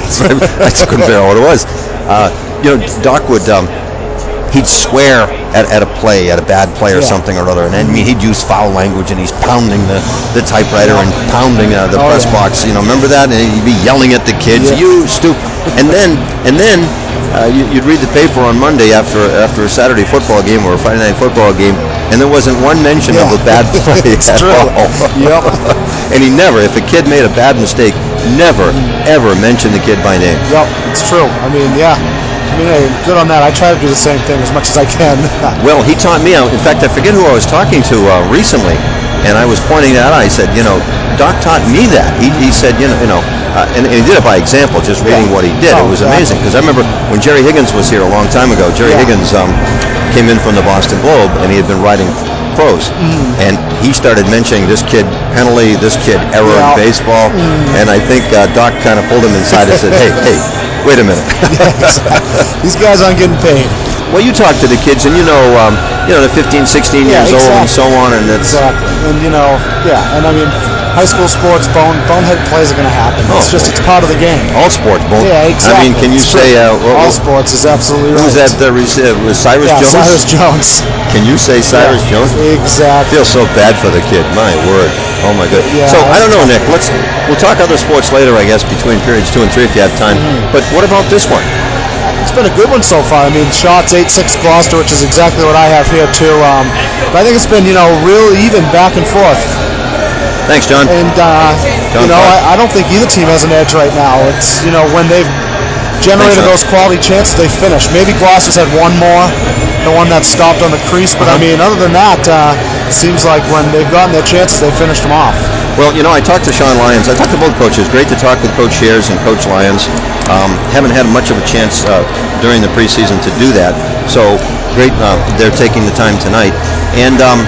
I just couldn't figure out what it was. Uh, you know, Doc would. Um, he'd swear at, at a play, at a bad play or yeah. something or other, and I mean, he'd use foul language, and he's pounding the, the typewriter yeah. and pounding uh, the oh, press yeah. box. You know, remember that? And he'd be yelling at the kids, yeah. "You stupid!" And then, and then. Uh, you, you'd read the paper on Monday after after a Saturday football game or a Friday night football game, and there wasn't one mention yeah. of a bad play it's at true. all. Yep. And he never, if a kid made a bad mistake, never, ever mentioned the kid by name. Yep, it's true. I mean, yeah. I mean, hey, good on that. I try to do the same thing as much as I can. Well, he taught me. In fact, I forget who I was talking to uh, recently, and I was pointing that out. I said, you know, Doc taught me that. He, he said, you know, you know, uh, and, and he did it by example, just reading yeah. what he did. Oh, it was exactly. amazing, because I remember when Jerry Higgins was here a long time ago. Jerry yeah. Higgins um, came in from the Boston Globe, and he had been writing prose, mm. and he started mentioning this kid penalty, this kid error yeah. in baseball, mm. and I think uh, Doc kind of pulled him inside and said, hey, hey, wait a minute. yeah, exactly. These guys aren't getting paid. Well, you talk to the kids, and you know, um, you know, they're fifteen, sixteen yeah, years exactly. old, and so on, and it's exactly. And you know, yeah, and I mean, high school sports, bone bonehead plays are going to happen. Oh, it's just it's part of the game. All sports, bone. Yeah, exactly. I mean, can you it's say uh, well, all sports is absolutely right. Who's that? Uh, was Cyrus yeah, Jones? Cyrus Jones. Can you say Cyrus yeah, Jones? Exactly. I feel so bad for the kid. My word. Oh my God. Yeah, so I don't know, Nick. Let's we'll talk other sports later, I guess, between periods two and three if you have time. Mm-hmm. But what about this one? It's been a good one so far. I mean, shots eight six Gloucester, which is exactly what I have here too. Um, but I think it's been, you know, real even back and forth. Thanks, John. And uh, John you know, I, I don't think either team has an edge right now. It's, you know, when they've generated Thanks, those quality chances, they finish. Maybe Gloucester's had one more, the one that stopped on the crease. But uh-huh. I mean, other than that, uh, it seems like when they've gotten their chances, they finished them off. Well, you know, I talked to Sean Lyons. I talked to both coaches. Great to talk with Coach Shears and Coach Lyons. Um, haven't had much of a chance uh, during the preseason to do that. So great, uh, they're taking the time tonight. And um,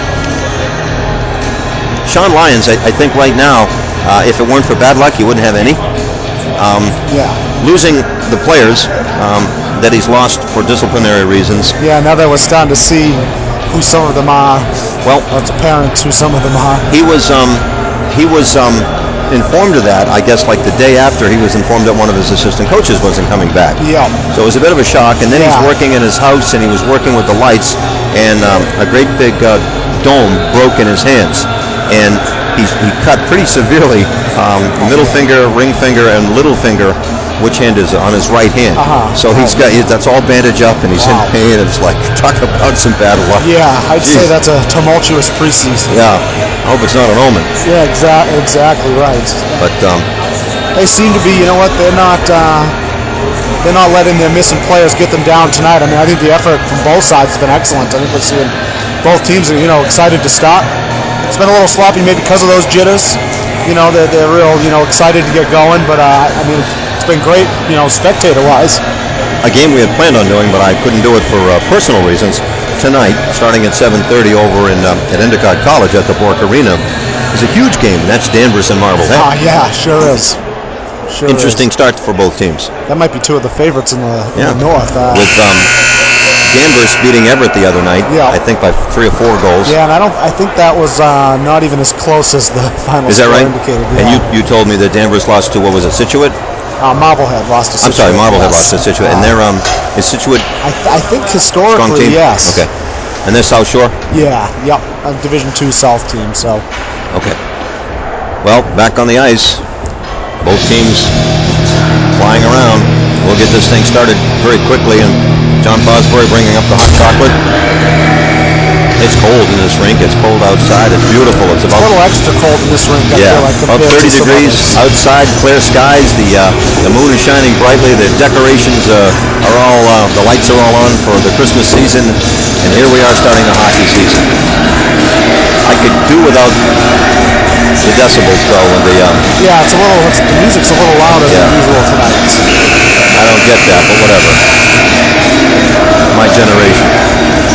Sean Lyons, I, I think right now, uh, if it weren't for bad luck, he wouldn't have any. Um, yeah. Losing the players um, that he's lost for disciplinary reasons. Yeah, now that we're starting to see who some of them are. Well, it's apparent who some of them are. He was... Um, He was um, informed of that, I guess, like the day after he was informed that one of his assistant coaches wasn't coming back. Yeah. So it was a bit of a shock, and then yeah. he's working in his house, and he was working with the lights, and um, a great big uh, dome broke in his hands. And he, he cut pretty severely, um, middle finger, ring finger, and little finger. Which hand is it? On his right hand. Uh-huh. So he's got that's all bandaged up, and he's wow. in pain. It's like, talk about some bad luck. Yeah, I'd Jeez. say that's a tumultuous preseason. Yeah, I hope it's not an omen. Yeah, exactly, exactly right. But um, they seem to be, you know what? They're not, uh, they're not letting their missing players get them down tonight. I mean, I think the effort from both sides has been excellent. I think we're seeing both teams are, you know, excited to start. It's been a little sloppy, maybe because of those jitters. you know, they're, they're real, you know, excited to get going. But, uh, I mean, it's been great, you know, spectator-wise. A game we had planned on doing, but I couldn't do it for uh, personal reasons. Tonight, starting at seven thirty over in um, at Endicott College at the Bork Arena, is a huge game. And that's Danvers and Marblehead. Ah, yeah, sure is. Sure Interesting is. start for both teams. That might be two of the favorites in the, in yeah. the North. Uh, With um, Danvers beating Everett the other night, yeah. I think by three or four goals. Yeah, and I don't. I think that was uh, not even as close as the final Is that score right? indicated. And Yeah. you, you told me that Danvers lost to, what was it, Scituate? Uh, Marblehead lost to Scituate. I'm sorry, Marblehead yes. lost to Scituate. And they're, um, is Scituate I, th- I think strong historically, team? yes. Okay. And they're South Shore? Yeah, yep. A Division two South team, so. Okay. Well, back on the ice. Both teams flying around. We'll get this thing started very quickly. And John Fosbury bringing up the hot chocolate. It's cold in this rink. It's cold outside. It's beautiful. It's about a little extra cold in this rink. I yeah, feel like, about thirty to degrees outside. Clear skies. The uh, the moon is shining brightly. The decorations uh, are all uh, the lights are all on for the Christmas season. And here we are starting the hockey season. I could do without the decibels though. When the um, yeah, it's a little. It's, the music's a little louder yeah. than usual tonight. I don't get that, but whatever. My generation.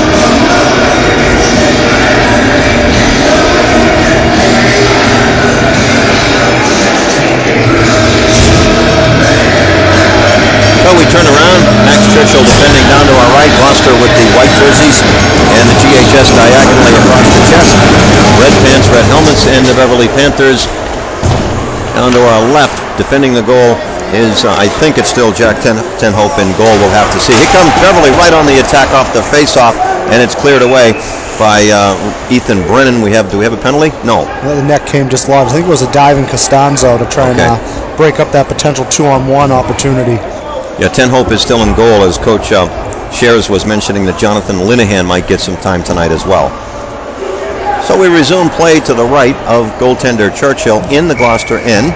So we turn around. Max Churchill defending down to our right. Gloucester with the white jerseys and the G H S diagonally across the chest. Red pants, red helmets, and the Beverly Panthers down to our left. Defending the goal is, uh, I think it's still Jack Ten- Tenhope in goal. We'll have to see. Here comes Beverly right on the attack off the face-off, and it's cleared away by uh, Ethan Brennan. We have. Do we have a penalty? No. Well, the net came just lodged. I think it was a diving Costanzo to try okay. and uh, break up that potential two-on-one opportunity. Yeah, Tenhope is still in goal, as Coach uh, Shares was mentioning that Jonathan Linehan might get some time tonight as well. So we resume play to the right of goaltender Churchill in the Gloucester end.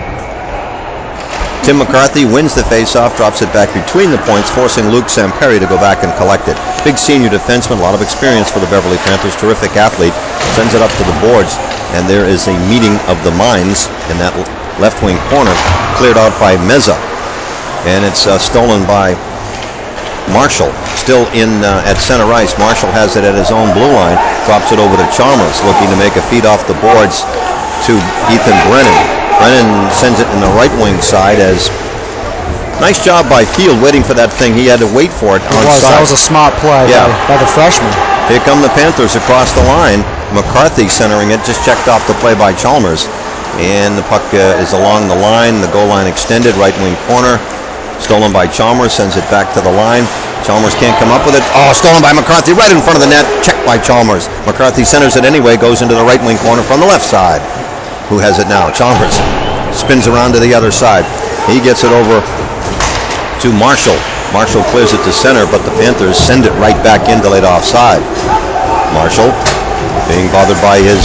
Tim McCarthy wins the faceoff, drops it back between the points, forcing Luke Samperi to go back and collect it. Big senior defenseman, a lot of experience for the Beverly Panthers, terrific athlete, sends it up to the boards, and there is a meeting of the minds in that left wing corner, cleared out by Meza. And it's uh, stolen by Marshall, still in uh, at center ice. Marshall has it at his own blue line, drops it over to Chalmers, looking to make a feed off the boards to Ethan Brennan. Brennan sends it in the right wing side as nice job by Field waiting for that thing. He had to wait for it, it on was, side. That was a smart play yeah. by, by the freshman. Here come the Panthers across the line. McCarthy centering it, just checked off the play by Chalmers. And the puck uh, is along the line, the goal line extended, right wing corner. Stolen by Chalmers, sends it back to the line. Chalmers can't come up with it. Oh, stolen by McCarthy right in front of the net. Checked by Chalmers. McCarthy centers it anyway, goes into the right wing corner from the left side. Who has it now? Chalmers spins around to the other side. He gets it over to Marshall. Marshall clears it to center, but the Panthers send it right back into late offside. Marshall being bothered by his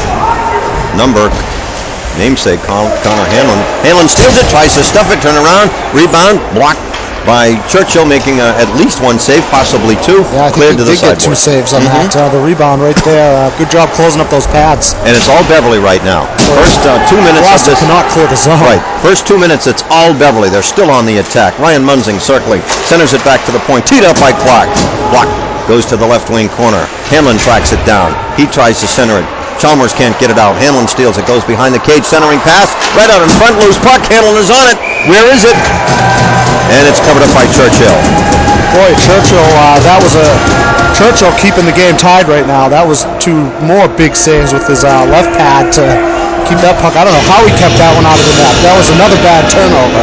number. Namesake Con- Connor Hanlon. Hanlon steals it, tries to stuff it, turn around, rebound, blocked by Churchill, making uh, at least one save, possibly two. Yeah, I cleared think to he the did get sideboard. two saves on mm-hmm. that. Uh, the rebound right there. Uh, good job closing up those pads. And it's all Beverly right now. First uh, two minutes Gloucester of this. cannot clear the zone. Right. First two minutes, it's all Beverly. They're still on the attack. Ryan Munzing circling, centers it back to the point. Teed up by Clark. Block goes to the left wing corner. Hanlon tracks it down. He tries to center it. Chalmers can't get it out. Hanlon steals it. Goes behind the cage. Centering pass. Right out in front. Loose puck. Hanlon is on it. Where is it? And it's covered up by Churchill. Boy, Churchill, uh, that was a... Churchill keeping the game tied right now. That was two more big saves with his uh, left pad to keep that puck. I don't know how he kept that one out of the net. That was another bad turnover.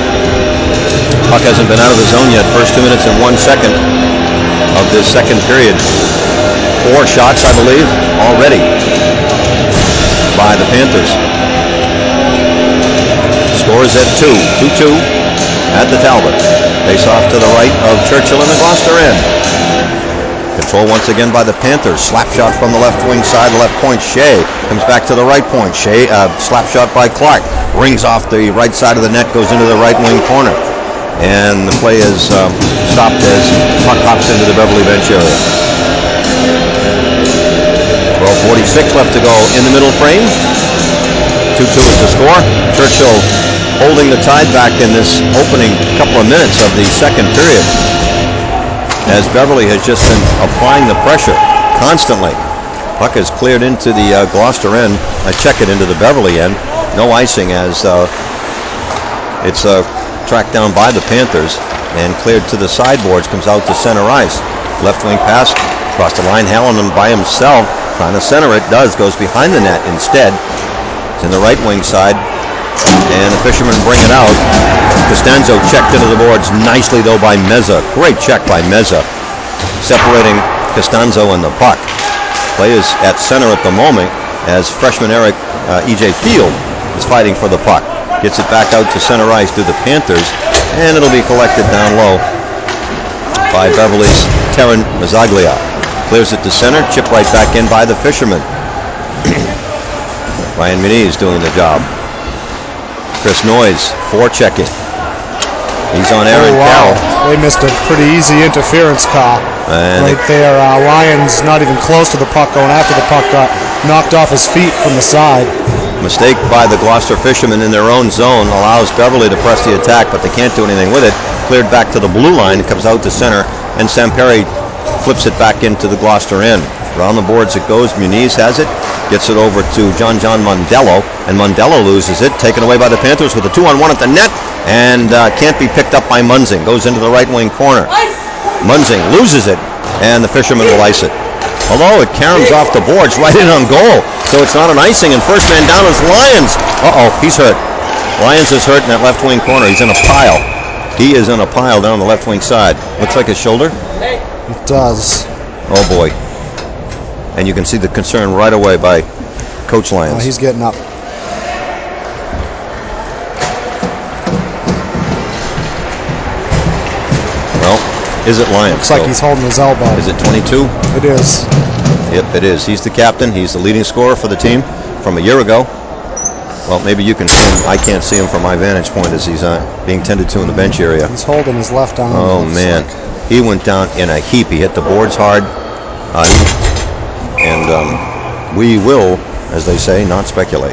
Puck hasn't been out of the zone yet. First two minutes and one second of this second period. Four shots, I believe, already by the Panthers. Scores at two. two two at the Talbot. Face off to the right of Churchill in the Gloucester end. Control once again by the Panthers. Slap shot from the left wing side, left point. Shea comes back to the right point. Shea, uh, slap shot by Clark. Rings off the right side of the net, goes into the right wing corner. And the play is um, stopped as puck hops into the Beverly bench area. twelve forty-six left to go in the middle frame. two two is the score. Churchill holding the Tide back in this opening couple of minutes of the second period, as Beverly has just been applying the pressure constantly. Puck is cleared into the uh, Gloucester end. I check it into the Beverly end. No icing as uh, it's uh, tracked down by the Panthers and cleared to the sideboards. Comes out to center ice. Left wing pass across the line. Hallinan by himself trying to center it. Does. Goes behind the net instead. It's in the right wing side. And the Fishermen bring it out. Costanzo checked into the boards nicely though by Meza. Great check by Meza, separating Costanzo and the puck. Play is at center at the moment as freshman Eric uh, E J Field is fighting for the puck. Gets it back out to center ice to the Panthers, and it'll be collected down low by Beverly's Terran Mazzaglia. Clears it to center, chipped right back in by the Fishermen. Ryan Muniz doing the job. Chris Noyes forechecking. He's on Aaron oh, wow. Carroll. They missed a pretty easy interference call. And right there. Uh, Lyons not even close to the puck going after the puck. Got knocked off his feet from the side. Mistake by the Gloucester Fishermen in their own zone allows Beverly to press the attack, but they can't do anything with it. Cleared back to the blue line. It comes out to center, and Samperi flips it back into the Gloucester end. Around the boards it goes. Muniz has it. Gets it over to John John Mondello, and Mondello loses it. Taken away by the Panthers with a two-on-one at the net, and uh, can't be picked up by Munzing. Goes into the right wing corner. Munzing loses it, and the Fishermen will ice it. Although it caroms off the boards right in on goal, so it's not an icing, and first man down is Lyons. Uh-oh, he's hurt. Lyons is hurt in that left wing corner. He's in a pile. He is in a pile down the left wing side. Looks like his shoulder. It does. Oh, boy. And you can see the concern right away by Coach Lyons. Oh, he's getting up. Well, is it Lyons? Looks like so he's holding his elbow. Is it twenty-two? It is. Yep, it is. He's the captain. He's the leading scorer for the team from a year ago. Well, maybe you can see him. I can't see him from my vantage point as he's uh, being tended to in the bench area. He's holding his left arm. Oh, man. Like. He went down in a heap. He hit the boards hard. Uh, and um, we will, as they say, not speculate.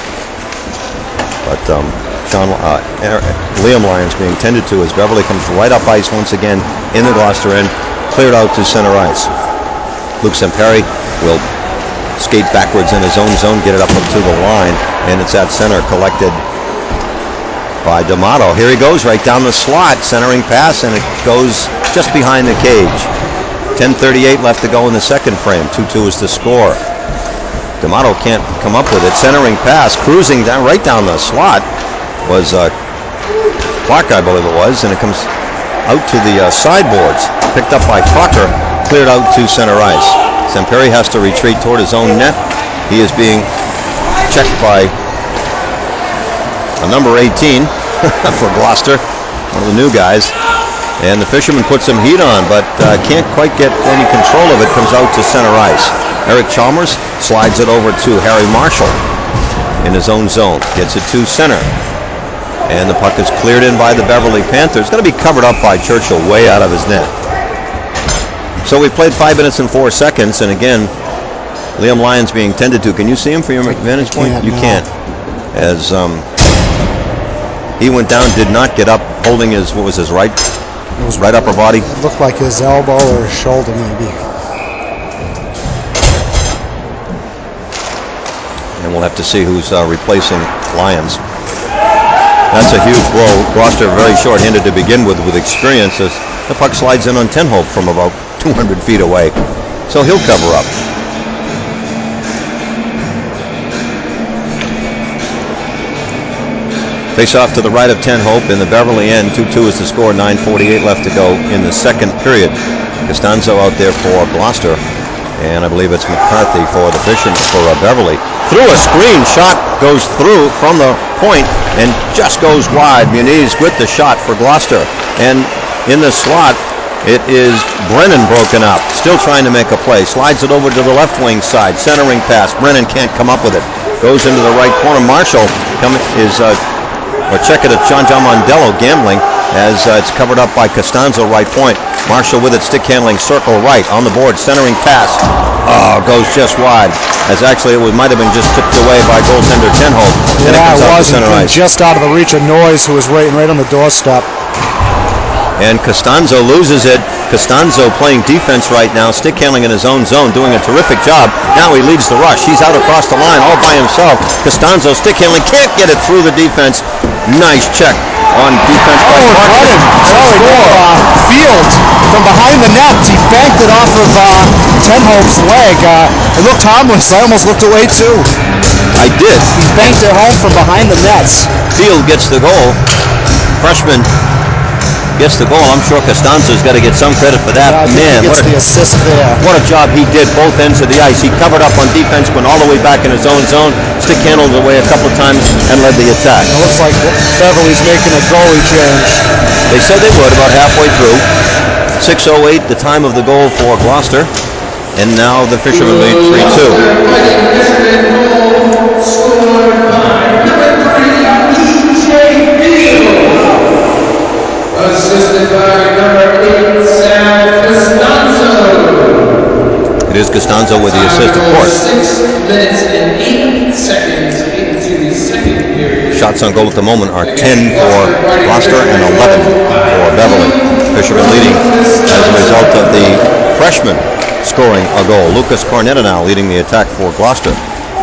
But um, Sean, uh, Liam Lyons being tended to as Beverly comes right up ice once again in the Gloucester end, cleared out to center ice. Luke Samperi will skate backwards in his own zone, get it up to the line, and it's at center, collected by D'Amato. Here he goes, right down the slot, centering pass, and it goes just behind the cage. ten thirty-eight left to go in the second frame. two two is the score. D'Amato can't come up with it. Centering pass, cruising down right down the slot was uh, Clark, I believe it was, and it comes out to the uh, sideboards. Picked up by Crocker, cleared out to center ice. Samperi has to retreat toward his own net. He is being checked by a number eighteen for Gloucester, one of the new guys. And the Fisherman puts some heat on, but uh, can't quite get any control of it. Comes out to center ice. Eric Chalmers slides it over to Harry Marshall in his own zone. Gets it to center. And the puck is cleared in by the Beverly Panthers. It's going to be covered up by Churchill way out of his net. So we played five minutes and four seconds, and again, Liam Lyons being tended to. Can you see him from your vantage point? Can't, you no. can't. As um, he went down, did not get up, holding his, what was his right? It was right upper body. It looked like his elbow or his shoulder, maybe. And we'll have to see who's uh, replacing Lyons. That's a huge blow. Gloucester very short-handed to begin with, with experience, as the puck slides in on Tenhope from about two hundred feet away. So he'll cover up. Face off to the right of Tenhope in the Beverly end. two two is the score. nine forty-eight left to go in the second period. Costanzo out there for Gloucester. And I believe it's McCarthy for the Fishermen, for uh, Beverly. Through a screen, shot goes through from the point and just goes wide. Muniz with the shot for Gloucester. And in the slot, it is Brennan broken up. Still trying to make a play. Slides it over to the left wing side. Centering pass. Brennan can't come up with it. Goes into the right corner. Marshall come, is... Uh, Or check it at John John Mondello gambling. as uh, it's covered up by Costanzo, right point. Marshall with it, stick handling, circle right on the board, centering pass. Oh, goes just wide. As actually it was, might have been just tipped away by goaltender Tenhope. Then yeah, it comes it out was. to center ice. Just out of the reach of Noyes, who was waiting right on the doorstep. And Costanzo loses it. Costanzo playing defense right now, stick handling in his own zone, doing a terrific job. Now he leads the rush. He's out across the line all by himself. Costanzo stick handling, can't get it through the defense. Nice check on defense by Oh, Brennan. Sorry, no, uh, Field from behind the net. He banked it off of uh, Tenhope's leg. Uh, it looked harmless. I almost looked away too. I did. He banked it home from behind the nets. Field gets the goal. Freshman gets the goal. I'm sure Costanzo's got to get some credit for that. Yeah, I think Man, he gets what a, the assist there. What a job he did both ends of the ice. He covered up on defense, went all the way back in his own zone, stick handled away a couple of times, and led the attack. It looks like Beverly's making a goalie change. They said they would about halfway through. six oh eight, the time of the goal for Gloucester. And now the Fishermen lead three two. Assisted by number eight, Sam Costanzo. It is Costanzo with the assist, of course. Six minutes and eight seconds into the second period. Shots on goal at the moment are ten for Gloucester and eleven for Beverly. Fishermen leading as a result of the freshman scoring a goal. Lucas Cornetta now leading the attack for Gloucester.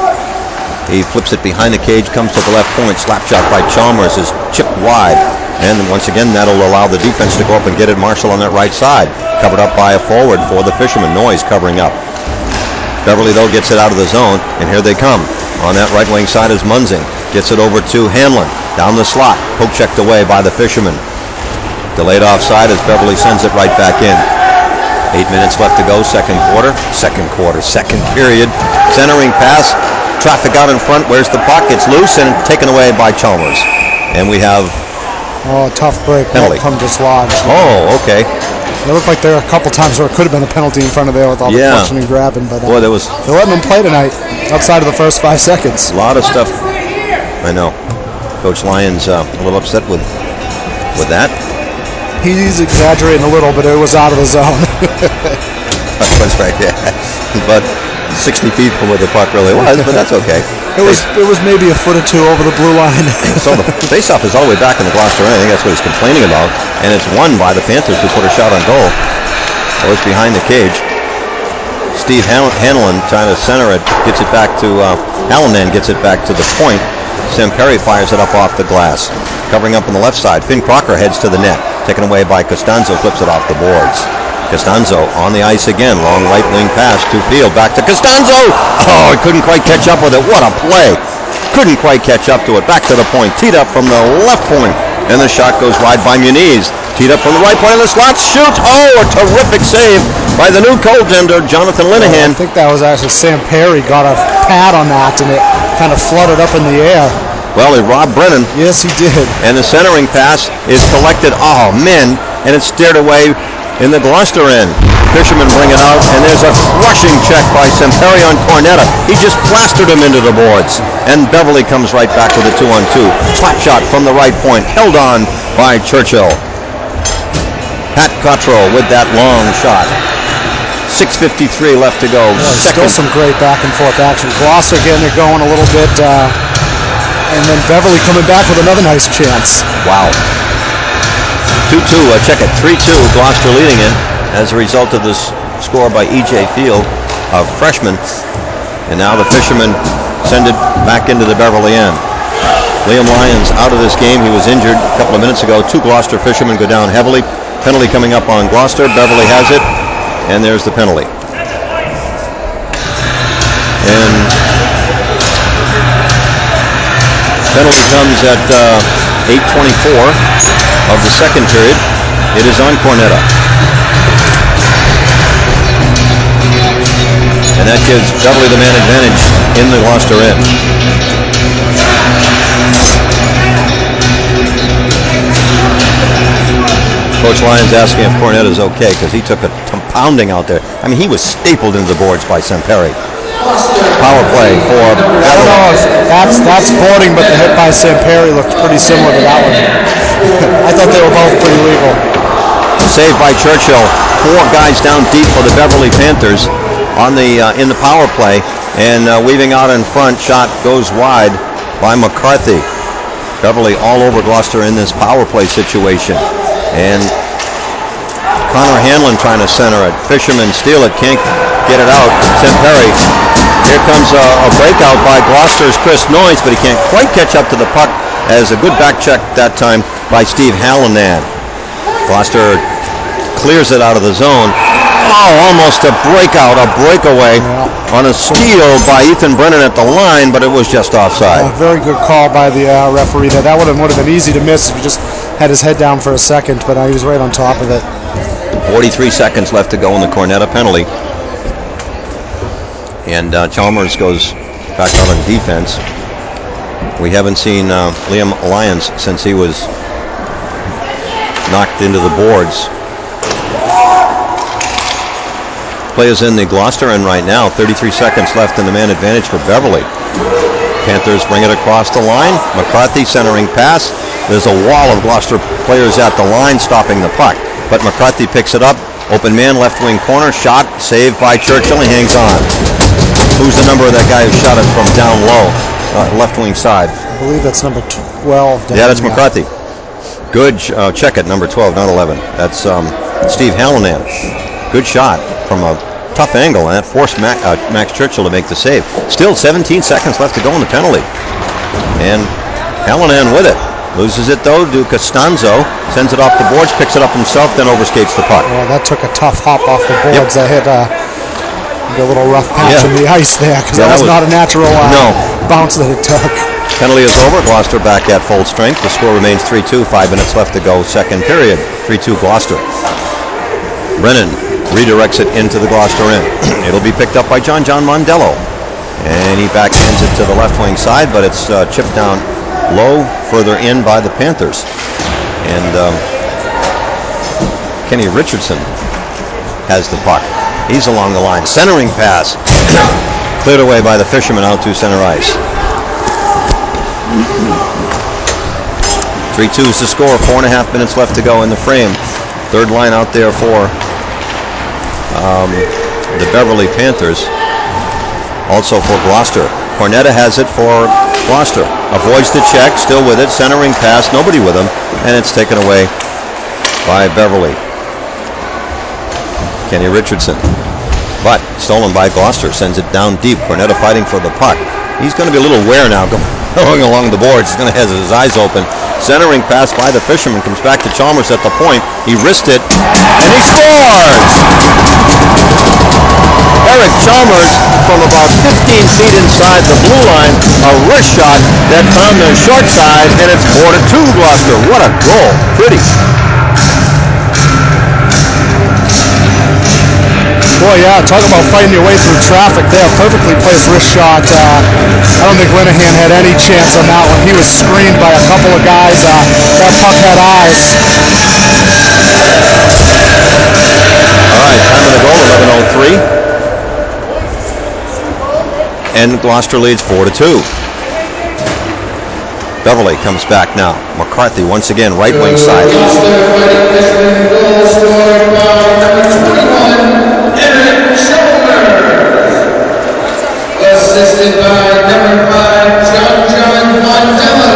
He flips it behind the cage, comes to the left point. Slap shot by Chalmers is chipped wide. And once again, that'll allow the defense to go up and get it. Marshall on that right side. Covered up by a forward for the Fishermen. Noyes covering up. Beverly, though, gets it out of the zone. And here they come. On that right wing side is Munzing. Gets it over to Hanlon. Down the slot. Poke checked away by the Fishermen. Delayed offside as Beverly sends it right back in. Eight minutes left to go. Second quarter. Second quarter. Second period. Centering pass. Traffic out in front. Where's the puck? It's loose and taken away by Chalmers. And we have... Oh, tough break. Penalty. Come dislodged. Oh, okay. It looked like there were a couple times where it could have been a penalty in front of there with all yeah. the clutching and grabbing. But uh, Boy, there was... they're letting them play tonight outside of the first five seconds. A lot of stuff. I know. Coach Lyons uh, a little upset with with that. He's exaggerating a little, but it was out of the zone. That's right, yeah. But sixty feet from where the puck really was, but that's okay. It was it was maybe a foot or two over the blue line. So the faceoff is all the way back in the Gloucester end. I think that's what he's complaining about. And it's won by the Panthers, who put a shot on goal. Goes behind the cage. Steve Hanlon trying to center it, gets it back to uh, Hallinan gets it back to the point. Sam Perry fires it up off the glass. Covering up on the left side. Finn Crocker heads to the net. Taken away by Costanzo, flips it off the boards. Costanzo on the ice again. Long right wing pass to Field. Back to Costanzo. Oh, he couldn't quite catch up with it. What a play. Couldn't quite catch up to it. Back to the point. Teed up from the left point. And the shot goes wide by Muniz. Teed up from the right point of the slot. Shoots. Oh, a terrific save by the new goaltender, Jonathan Linehan. Well, I think that was actually Sam Perry got a pad on that, and it kind of flooded up in the air. Well, he robbed Brennan. Yes, he did. And the centering pass is collected. Oh, man. And it's steered away in the Gloucester end. Fishermen bring it out, and there's a crushing check by Semperi on Cornetta. He just plastered him into the boards. And Beverly comes right back with a two on two. Slap shot from the right point, held on by Churchill. Pat Cottrell with that long shot. six fifty-three left to go. Well, still some great back and forth action. Gloucester getting it going a little bit, uh, and then Beverly coming back with another nice chance. Wow. two two, uh, check it, three two, Gloucester leading it as a result of this score by E J Field, a freshman. And now the Fishermen send it back into the Beverly end. Liam Lyons out of this game. He was injured a couple of minutes ago. Two Gloucester Fishermen go down heavily. Penalty coming up on Gloucester. Beverly has it, and there's the penalty. And penalty comes at uh, eight twenty-four of the second period. It is on Cornetta. And that gives Beverly the man advantage in the Gloucester end. Coach Lyons asking if Cornetta's okay because he took a pounding out there. I mean, he was stapled into the boards by Semperi. power play for I don't know if that's, that's Boarding, but the hit by Samperi looked pretty similar to that one. I thought they were both pretty legal. Saved by Churchill. Four guys down deep for the Beverly Panthers on the uh, in the power play, and uh, weaving out in front, shot goes wide by McCarthy. Beverly all over Gloucester in this power play situation, and Connor Hanlon trying to center it. Fisherman steal it, can't get it out. Samperi. Here comes a, a breakout by Gloucester's Chris Noyes, but he can't quite catch up to the puck, as a good back check that time by Steve Hallinan. Gloucester clears it out of the zone. Oh, almost a breakout, a breakaway yeah. on a steal by Ethan Brennan at the line, but it was just offside. A very good call by the uh, referee there. That would have, would have been easy to miss if he just had his head down for a second, but uh, he was right on top of it. forty-three seconds left to go in the Cornetta penalty. And uh, Chalmers goes back out on defense. We haven't seen uh, Liam Lyons since he was knocked into the boards. Play is in the Gloucester end right now. thirty-three seconds left in the man advantage for Beverly. Panthers bring it across the line. McCarthy centering pass. There's a wall of Gloucester players at the line stopping the puck. But McCarthy picks it up. Open man, left wing corner. Shot saved by Churchill. He hangs on. Who's the number of that guy who shot it from down low? Uh, left wing side. I believe that's number twelve. Yeah, that's McCarthy. Good uh, check at number twelve, not eleven. That's um, Steve Hallinan. Good shot from a tough angle, and that forced Mac, uh, Max Churchill to make the save. Still seventeen seconds left to go in the penalty. And Hallinan with it. Loses it, though, to Costanzo. Sends it off the boards, picks it up himself, then overskates the puck. Yeah, that took a tough hop off the boards. Yep. That hit uh, a little rough patch yeah. in the ice there, because yeah, that, that was not a natural uh, no. bounce that it took. Penalty is over. Gloucester back at full strength. The score remains three two. Five minutes left to go, second period. three two Gloucester. Brennan redirects it into the Gloucester end. It'll be picked up by John John Mondello. And he backhands it to the left wing side, but it's uh, chipped down low, further in by the Panthers. And um, Kenny Richardson has the puck. He's along the line. Centering pass. Cleared away by the Fisherman out to center ice. three two is the score. Four and a half minutes left to go in the frame. Third line out there for um, the Beverly Panthers. Also for Gloucester. Cornetta has it for Gloucester. Avoids the check. Still with it. Centering pass. Nobody with him. And it's taken away by Beverly. Kenny Richardson. But stolen by Gloucester. Sends it down deep. Cornetta fighting for the puck. He's going to be a little wear now going along the boards. He's going to have his eyes open. Centering pass by the Fisherman. Comes back to Chalmers at the point. He wristed it. And he scores! Eric Chalmers from about fifteen feet inside the blue line. A wrist shot that found the short side. And it's four to two Gloucester. What a goal. Pretty. Boy, yeah, talk about fighting your way through traffic there. Perfectly placed wrist shot. Uh, I don't think Linehan had any chance on that one. He was screened by a couple of guys. Uh, that puck had eyes. All right, time of the goal, eleven oh three. And Gloucester leads four to two. Beverly comes back now. McCarthy once again, right wing side. Assisted by number five, John John Mondello.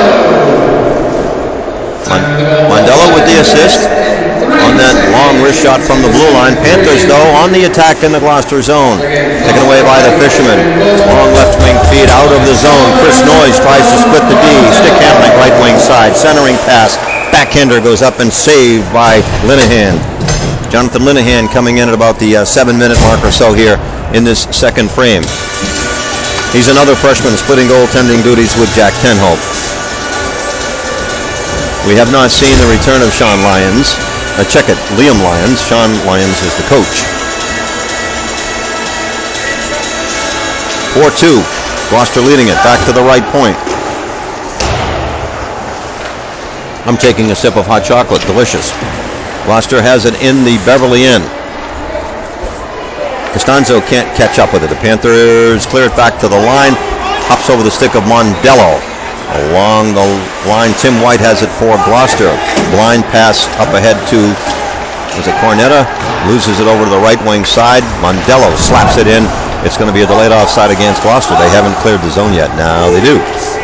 Mondello with the assist on that long wrist shot from the blue line. Panthers, though, on the attack in the Gloucester zone. Taken away by the Fisherman. Long left wing feed out of the zone. Chris Noyes tries to split the D. Stick handling right wing side. Centering pass. Backhander goes up and saved by Linehan. Jonathan Linehan coming in at about the uh, seven-minute mark or so here in this second frame. He's another freshman splitting goaltending duties with Jack Tenhope. We have not seen the return of Sean Lyons. Uh, check it, Liam Lyons. Sean Lyons is the coach. four two. Gloucester leading it. Back to the right point. I'm taking a sip of hot chocolate. Delicious. Gloucester has it in the Beverly Inn. Costanzo can't catch up with it. The Panthers clear it back to the line. Hops over the stick of Mondello. Along the line, Tim White has it for Gloucester. Blind pass up ahead to, was it Cornetta? Loses it over to the right wing side. Mondello slaps it in. It's going to be a delayed offside against Gloucester. They haven't cleared the zone yet. Now they do.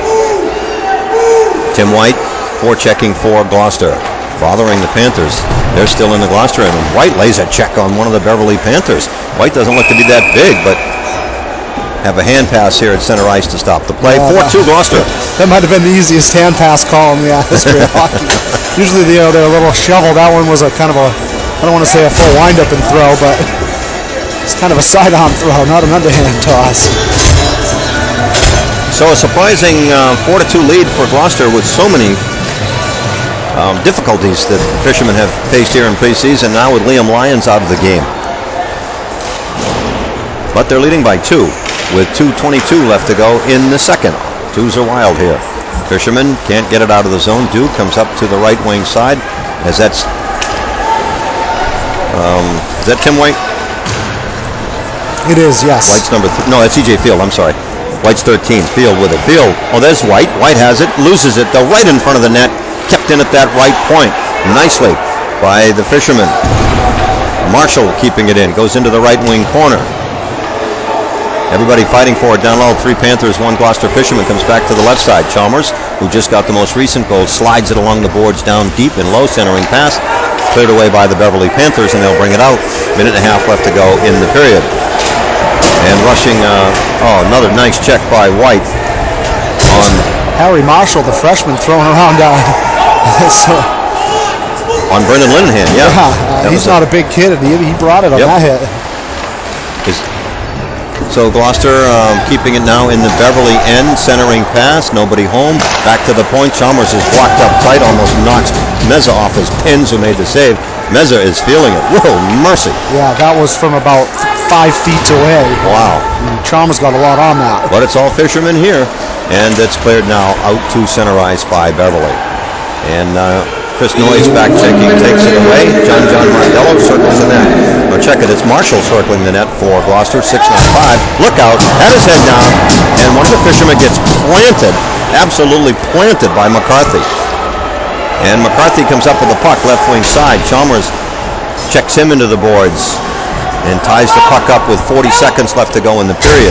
Tim White forechecking for Gloucester. Bothering the Panthers. They're still in the Gloucester end. And White lays a check on one of the Beverly Panthers. White doesn't look to be that big, but have a hand pass here at center ice to stop the play. four two Gloucester. That might have been the easiest hand pass call in the history of hockey. Usually you know, they're a little shovel. That one was a kind of a, I don't want to say a full wind-up and throw, but it's kind of a side-arm throw, not an underhand toss. So a surprising uh, four to two lead for Gloucester with so many Um, difficulties that Fishermen have faced here in preseason, now with Liam Lyons out of the game. But they're leading by two with two twenty-two left to go in the second. Twos are wild here. Fishermen can't get it out of the zone. Duke comes up to the right wing side as that's um, is that Tim White? It is, yes. White's number th- no, that's E J Field, I'm sorry. White's thirteen. Field with it. Field, oh, there's White. White has it, loses it, though, right in front of the net. Kept in at that right point nicely by the Fishermen. Marshall keeping it in. Goes into the right wing corner. Everybody fighting for it down low. Three Panthers, one Gloucester Fisherman comes back to the left side. Chalmers, who just got the most recent goal, slides it along the boards down deep in low, centering pass. Cleared away by the Beverly Panthers, and they'll bring it out. Minute and a half left to go in the period. And rushing, uh, oh, another nice check by White on Harry Marshall, the freshman, throwing around down. So, on Brendan Linehan, yeah. yeah uh, he's not a, a big kid, and he, he brought it on yep. that hit. Is, so Gloucester um, keeping it now in the Beverly end, centering pass, nobody home. Back to the point. Chalmers is blocked up tight, almost knocks Meza off his pins, who made the save. Meza is feeling it. Whoa, mercy. Yeah, that was from about five feet away. Wow. And Chalmers got a lot on that. But it's all Fishermen here, and it's cleared now out to center ice by Beverly. And uh, Chris Noyes back checking, takes it away. John John Mondello circles the net. Or check it, it's Marshall circling the net for Gloucester, six nine five. Look out, had his head down, and one of the Fishermen gets planted, absolutely planted by McCarthy. And McCarthy comes up with the puck, left wing side. Chalmers checks him into the boards and ties the puck up with forty seconds left to go in the period.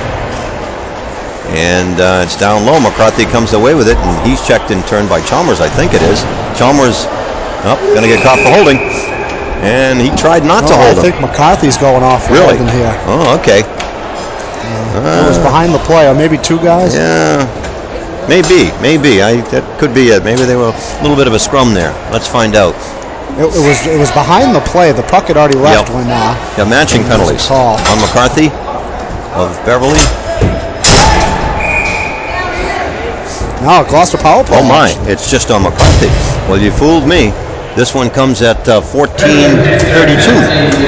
And uh, it's down low. McCarthy comes away with it, and he's checked in turn by Chalmers, I think it is. Chalmers, oh, going to get caught for holding. And he tried not oh, to hold I him. think McCarthy's going off for really? holding here. Oh, okay. Uh, it was behind the play, or maybe two guys? Yeah, maybe, maybe. I, that could be it. Maybe they were a little bit of a scrum there. Let's find out. It, it was it was behind the play. The puck had already left yep. when uh, yeah, matching penalties on McCarthy of Beverly. No, Gloucester power play. Oh my, it's just on McCarthy. Well, you fooled me. This one comes at uh, fourteen thirty-two.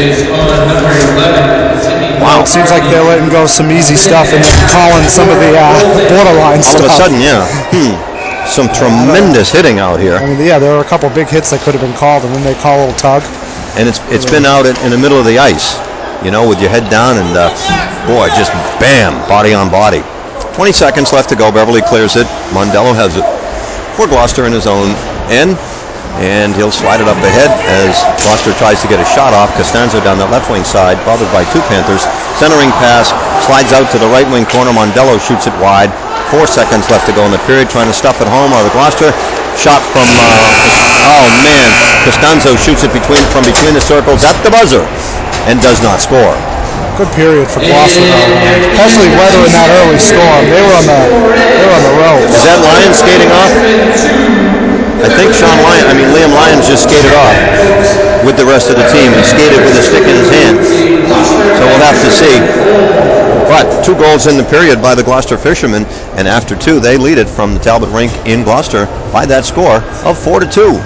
Wow, it seems like they're letting go some easy stuff and calling some of the uh, borderline All stuff. All of a sudden, yeah. Hmm. Some tremendous hitting out here. I mean, yeah, there were a couple big hits that could have been called, and then they call a little tug. And it's it's been out in, in the middle of the ice, you know, with your head down, and uh, boy, just bam, body on body. twenty seconds left to go. Beverly clears it. Mondello has it for Gloucester in his own end, and he'll slide it up ahead as Gloucester tries to get a shot off. Costanzo down that left wing side, bothered by two Panthers. Centering pass, slides out to the right wing corner. Mondello shoots it wide. Four seconds left to go in the period, trying to stuff it home out of Gloucester. Shot from, uh, oh man, Costanzo shoots it between from between the circles at the buzzer and does not score. Good period for Gloucester, though, especially weathering that early storm. They were on the they were on the ropes. Is that Lyons skating off? I think Sean Lyons, I mean Liam Lyons just skated off with the rest of the team. He skated with a stick in his hand. So we'll have to see. But two goals in the period by the Gloucester Fishermen, and after two, they lead it from the Talbot Rink in Gloucester by that score of four to two.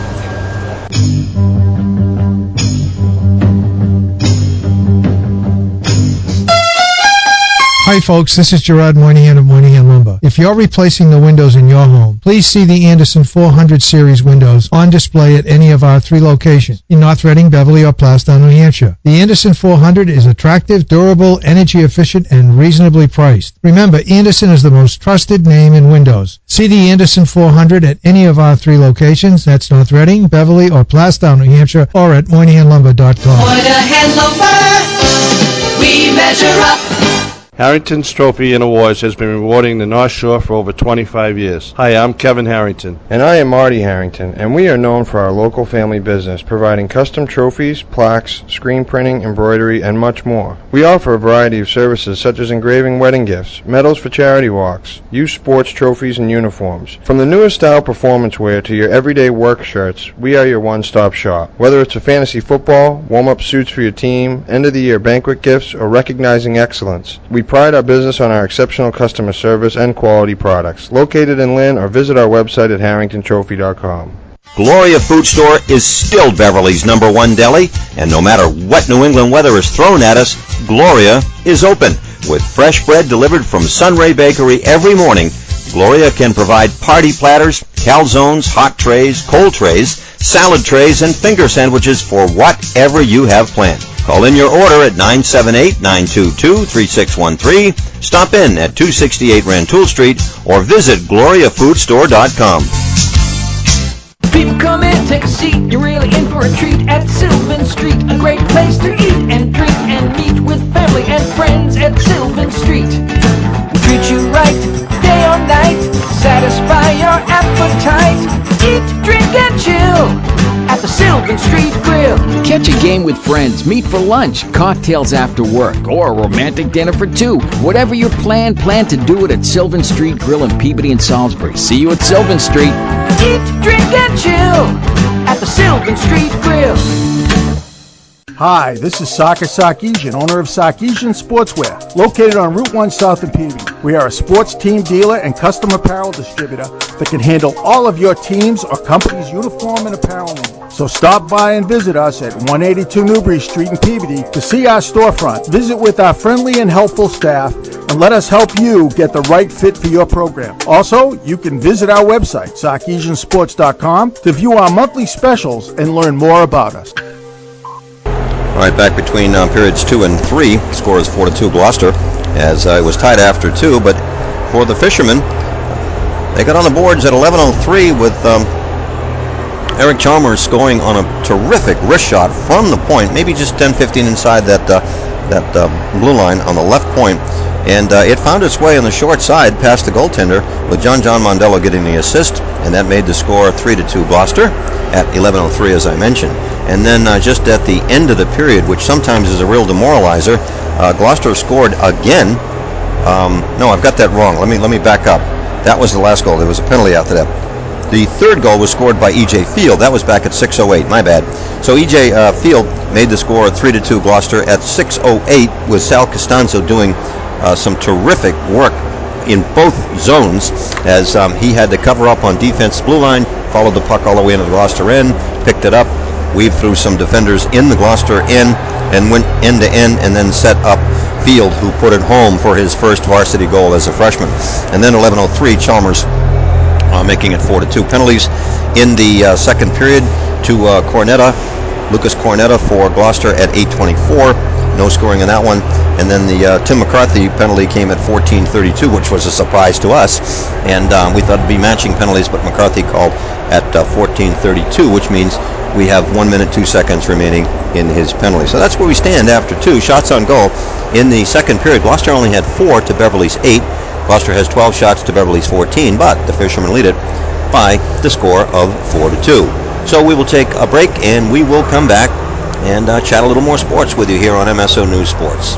Hi folks, this is Gerard Moynihan of Moynihan Lumber. If you're replacing the windows in your home, please see the Anderson four hundred series windows on display at any of our three locations in North Reading, Beverly, or Plastown, New Hampshire. The Anderson four hundred is attractive, durable, energy efficient, and reasonably priced. Remember, Anderson is the most trusted name in windows. See the Anderson four hundred at any of our three locations. That's North Reading, Beverly, or Plastown, New Hampshire, or at Moynihan Lumber dot com. Moynihan Lumber, we measure up. Harrington's Trophy and Awards has been rewarding the North Shore for over twenty-five years. Hi, I'm Kevin Harrington. And I am Marty Harrington, and we are known for our local family business, providing custom trophies, plaques, screen printing, embroidery, and much more. We offer a variety of services such as engraving wedding gifts, medals for charity walks, youth sports trophies, and uniforms. From the newest style performance wear to your everyday work shirts, we are your one-stop shop. Whether it's a fantasy football, warm-up suits for your team, end-of-the-year banquet gifts, or recognizing excellence, we pride our business on our exceptional customer service and quality products. Located in Lynn, or visit our website at harrington trophy dot com. Gloria Food Store is still Beverly's number one deli, and no matter what New England weather is thrown at us, Gloria is open. With fresh bread delivered from Sunray Bakery every morning, Gloria can provide party platters, calzones, hot trays, cold trays, salad trays, and finger sandwiches for whatever you have planned. Call in your order at nine seven eight, nine two two, three six one three, stop in at two sixty-eight Rantoul Street, or visit gloria food store dot com. People come in, take a seat, you're really in for a treat at Sylvan Street. A great place to eat and drink and meet with family and friends at Sylvan Street. We treat you right, day or night, satisfy your appetite. Eat, drink, and chill at the Sylvan Street Grill. Catch a game with friends, meet for lunch, cocktails after work, or a romantic dinner for two. Whatever your plan, plan to do it at Sylvan Street Grill in Peabody and Salisbury. See you at Sylvan Street. Eat, drink, and chill at the Sylvan Street Grill. Hi, this is Saka Sarkeesian, owner of Sarkeesian Sportswear, located on Route one South in Peabody. We are a sports team dealer and custom apparel distributor that can handle all of your team's or company's uniform and apparel needs. So stop by and visit us at one eighty-two Newbury Street in Peabody to see our storefront. Visit with our friendly and helpful staff and let us help you get the right fit for your program. Also, you can visit our website, sarkeesian sports dot com, to view our monthly specials and learn more about us. All right, back between uh, periods two and three, the score is four to two Gloucester, as uh, it was tied after two. But for the Fishermen, they got on the boards at eleven oh three with um, Eric Chalmers scoring on a terrific wrist shot from the point, maybe just ten fifteen inside that uh, that uh, blue line on the left point. And uh, it found its way on the short side past the goaltender, with John John Mondello getting the assist, and that made the score three to two Gloucester at eleven oh three, as I mentioned. And then uh, just at the end of the period, which sometimes is a real demoralizer, uh, Gloucester scored again. Um, no, I've got that wrong. Let me let me back up. That was the last goal. There was a penalty after that. The third goal was scored by E J Field. That was back at six oh eight. My bad. So E J uh, Field made the score three to two Gloucester at six oh eight, with Sal Costanzo doing uh, some terrific work in both zones, as um, he had to cover up on defense blue line, followed the puck all the way into the Gloucester end, picked it up, weaved through some defenders in the Gloucester end, and went end to end, and then set up Field, who put it home for his first varsity goal as a freshman. And then eleven oh three, Chalmers uh, making it four to two. Penalties in the uh, second period to uh, Cornetta, Lucas Cornetta for Gloucester at eight twenty-four. No scoring in that one. And then the uh, Tim McCarthy penalty came at fourteen thirty-two, which was a surprise to us. And um, we thought it'd be matching penalties, but McCarthy called at uh, fourteen thirty-two, which means we have one minute, two seconds remaining in his penalty. So that's where we stand after two. Shots on goal in the second period. Gloucester only had four to Beverly's eight. Gloucester has twelve shots to Beverly's fourteen, but the Fishermen lead it by the score of four to two. So we will take a break, and we will come back and uh, chat a little more sports with you here on M S O News Sports.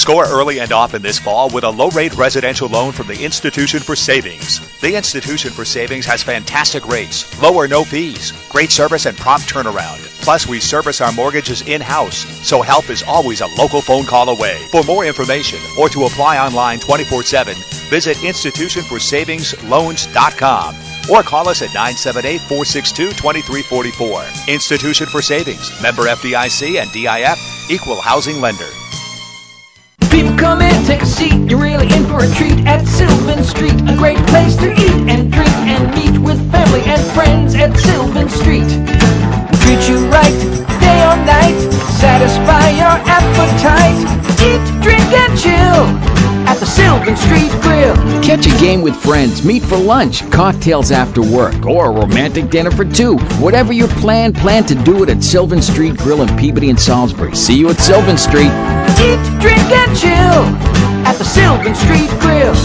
Score early and often this fall with a low-rate residential loan from the Institution for Savings. The Institution for Savings has fantastic rates, low or no fees, great service and prompt turnaround. Plus, we service our mortgages in-house, so help is always a local phone call away. For more information or to apply online twenty-four seven, visit institution for savings loans dot com or call us at nine seven eight, four six two, two three four four. Institution for Savings, member F D I C and D I F, equal housing lender. People come in, take a seat, you're really in for a treat at Sylvan Street. A great place to eat and drink and meet with family and friends at Sylvan Street. We treat you right, day or night, satisfy your appetite. Eat, drink and chill at the Sylvan Street Grill. Catch a game with friends, meet for lunch, cocktails after work, or a romantic dinner for two. Whatever your plan, plan to do it at Sylvan Street Grill in Peabody and Salisbury. See you at Sylvan Street. Eat, drink and chill at the Sylvan Street Grill.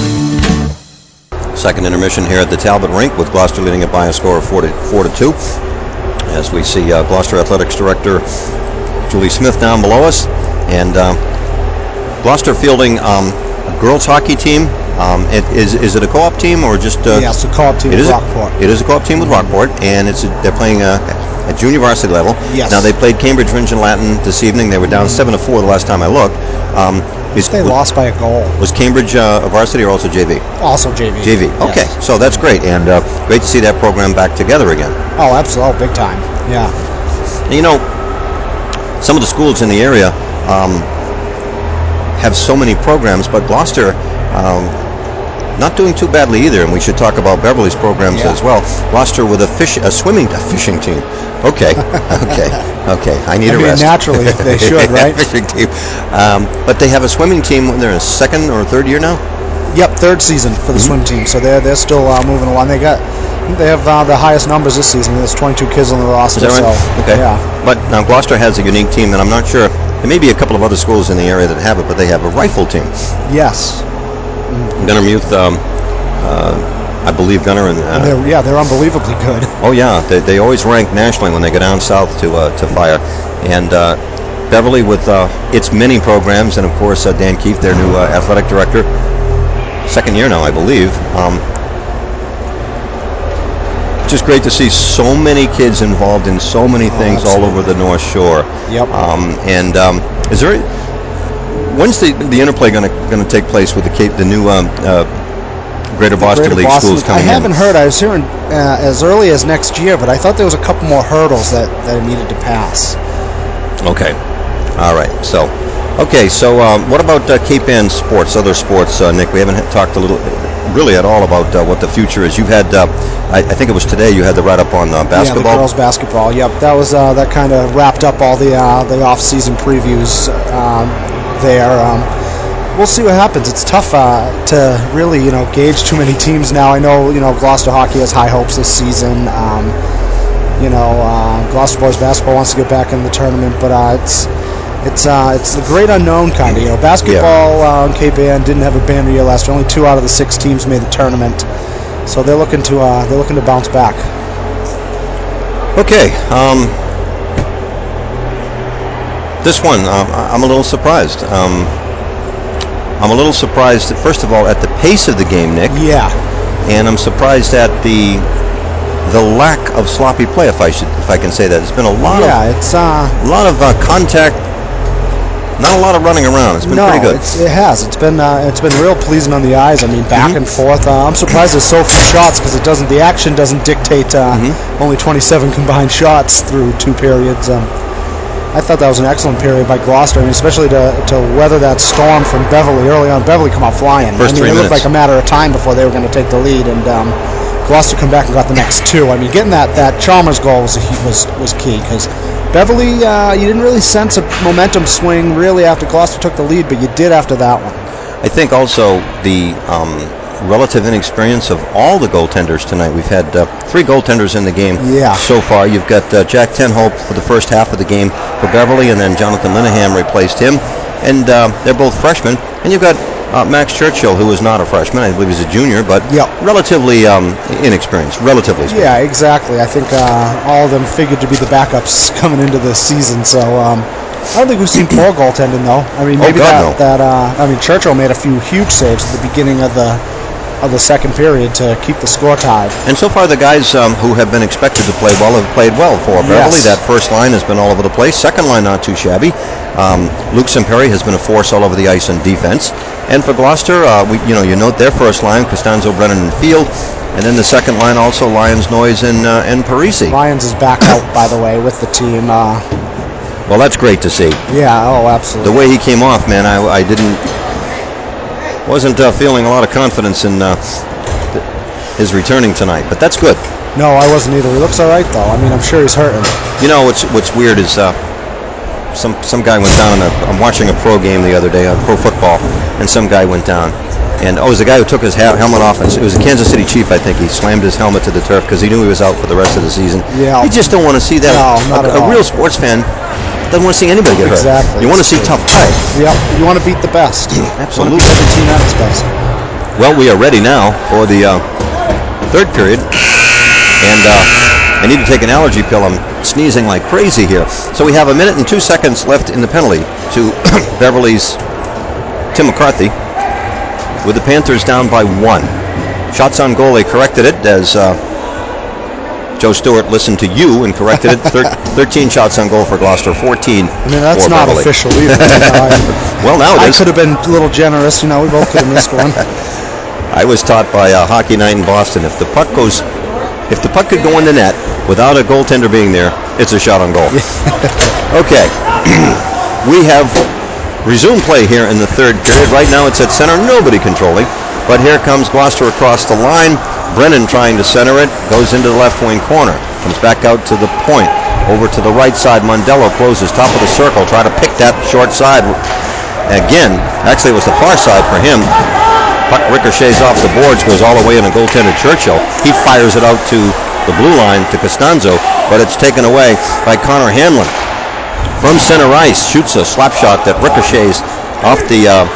Second intermission here at the Talbot Rink with Gloucester leading it by a score of four to, four to two. As we see uh, Gloucester Athletics Director Julie Smith down below us. And uh, Gloucester fielding um, a girls hockey team. Um, it, is is it a co-op team or just? Uh, yeah, it's a co-op team it with is Rockport. A, it is a co-op team with Rockport, and it's a, they're playing uh, at junior varsity level. Yes. Now they played Cambridge Ringe and Latin this evening. They were down seven to four the last time I looked. Um, is, they was, lost by a goal. Was Cambridge uh, a varsity or also J V? Also J V. J V. Okay, yes. So that's great, and uh, great to see that program back together again. Oh, absolutely, big time. Yeah. You know, some of the schools in the area um, have so many programs, but Gloucester. Um, Not doing too badly either, and we should talk about Beverly's programs yeah. as well. Gloucester with a fish, a swimming, a fishing team. Okay, okay, okay. I need I a mean, rest. Naturally, they should, right? Fishing team, um, but they have a swimming team. They're in a second or third year now. Yep, third season for the mm-hmm. swim team. So they're they're still uh, moving along. They got they have uh, the highest numbers this season. There's twenty-two kids on the roster. Is that right? So, okay. Yeah. But now Gloucester has a unique team, and I'm not sure. There may be a couple of other schools in the area that have it, but they have a rifle team. Yes. Mm-hmm. Gunner Muth. Um, Uh, I believe Gunner and, uh, and they're, yeah, they're unbelievably good. Oh yeah, they, they always rank nationally when they go down south to uh, to fire. And uh, Beverly with uh, its many programs, and of course uh, Dan Keefe, their new uh, athletic director, second year now, I believe. Um, just great to see so many kids involved in so many oh, things absolutely. all over the North Shore. Yep. Um, and um, is there? When's the the interplay going to going to take place with the Cape, the new? Um, uh, Greater Boston Greater League Boston schools coming in. I haven't in. heard. I was hearing uh, as early as next year, but I thought there was a couple more hurdles that, that needed to pass. Okay. All right. So, okay. So, um, what about uh, Cape Ann sports, other sports, uh, Nick? We haven't talked a little, really at all about uh, what the future is. You've had, uh, I, I think it was today, you had the write-up on uh, basketball. Yeah, the girls basketball. Yep. That was uh, that kind of wrapped up all the uh, the off-season previews um, there. Um, We'll see what happens. It's tough uh, to really, you know, gauge too many teams now. I know, you know, Gloucester hockey has high hopes this season. Um, you know, uh, Gloucester boys basketball wants to get back in the tournament, but uh, it's it's uh, it's the great unknown kind of. You know, basketball yeah. uh, in Cape Ann didn't have a banner year last year. Only two out of the six teams made the tournament, so they're looking to uh, they're looking to bounce back. Okay. Um, this one, uh, I'm a little surprised. Um, I'm a little surprised, at, first of all, at the pace of the game, Nick. Yeah. And I'm surprised at the the lack of sloppy play, if I should, if I can say that. There's been a lot yeah, of it's uh, a lot of uh, contact, not a lot of running around. It's been no, pretty good. It's, it has. It's been uh, it's been real pleasing on the eyes. I mean, back mm-hmm. and forth. Uh, I'm surprised there's so few shots because it doesn't. The action doesn't dictate uh, mm-hmm. only twenty-seven combined shots through two periods. Um, I thought that was an excellent period by Gloucester, I mean, especially to to weather that storm from Beverly early on. Beverly come out flying. First I mean, three it minutes. looked like a matter of time before they were going to take the lead, and um, Gloucester come back and got the next two. I mean, getting that, that Chalmers goal was was, was key because Beverly, uh, you didn't really sense a momentum swing really after Gloucester took the lead, but you did after that one. I think also the um, relative inexperience of all the goaltenders tonight. We've had uh, three goaltenders in the game yeah. so far. You've got uh, Jack Tenhope for the first half of the game for Beverly, and then Jonathan Linehan replaced him. And uh, they're both freshmen. And you've got uh, Max Churchill, who is not a freshman. I believe he's a junior, but yep. relatively um, inexperienced, relatively speaking. Yeah, exactly. I think uh, all of them figured to be the backups coming into this season. So, um, I don't think we've seen poor goaltending, though. I mean, maybe oh, God, that, no. that uh, I mean, Churchill made a few huge saves at the beginning of the of the second period to keep the score tied. And so far, the guys um, who have been expected to play well have played well for Beverly. Yes. That first line has been all over the place. Second line, not too shabby. Um, Luke Semperi has been a force all over the ice in defense. And for Gloucester, uh, we, you know, you note their first line, Costanzo, Brennan, and Field. And then the second line also Lyons, Noyes, and, uh, and Parisi. Lyons is back out, by the way, with the team. Uh, well, that's great to see. Yeah, oh, absolutely. The way he came off, man, I, I didn't... wasn't uh, feeling a lot of confidence in uh, th- his returning tonight, but that's good. No, I wasn't either. He looks all right, though. I mean, I'm sure he's hurting. You know, what's what's weird is uh, some some guy went down. In a, I'm watching a pro game the other day on pro football, and some guy went down. And oh, it was the guy who took his ha- helmet off. And it was a Kansas City Chief, I think. He slammed his helmet to the turf because he knew he was out for the rest of the season. Yeah. You just don't want to see that. No, not a, at a all. real sports fan doesn't want to see anybody get hurt. Exactly. You want to see tough play. Yep. You want to beat the best. Absolutely. You want to beat every team at its best. Well, we are ready now for the uh, third period. And uh, I need to take an allergy pill. I'm sneezing like crazy here. So we have a minute and two seconds left in the penalty to Beverly's Tim McCarthy, with the Panthers down by one. Shots on goal, they corrected it as uh, Joe Stewart listened to you and corrected it. Thir- thirteen shots on goal for Gloucester, fourteen I mean, that's for not Beverly. official either. You know, I, well, now it I is. could have been a little generous. You know, we both could have missed one. I was taught by uh, Hockey Night in Boston, if the puck goes, if the puck could go in the net without a goaltender being there, it's a shot on goal. Okay. We have resumed play here in the third period. Right now it's at center, nobody controlling. But here comes Gloucester across the line. Brennan trying to center it, goes into the left wing corner. Comes back out to the point. Over to the right side, Mondello closes, top of the circle, try to pick that short side. Again, actually it was the far side for him. Puck ricochets off the boards, goes all the way in a goaltender Churchill. He fires it out to the blue line to Costanzo, but it's taken away by Connor Hanlon. From center ice, shoots a slap shot that ricochets off the uh,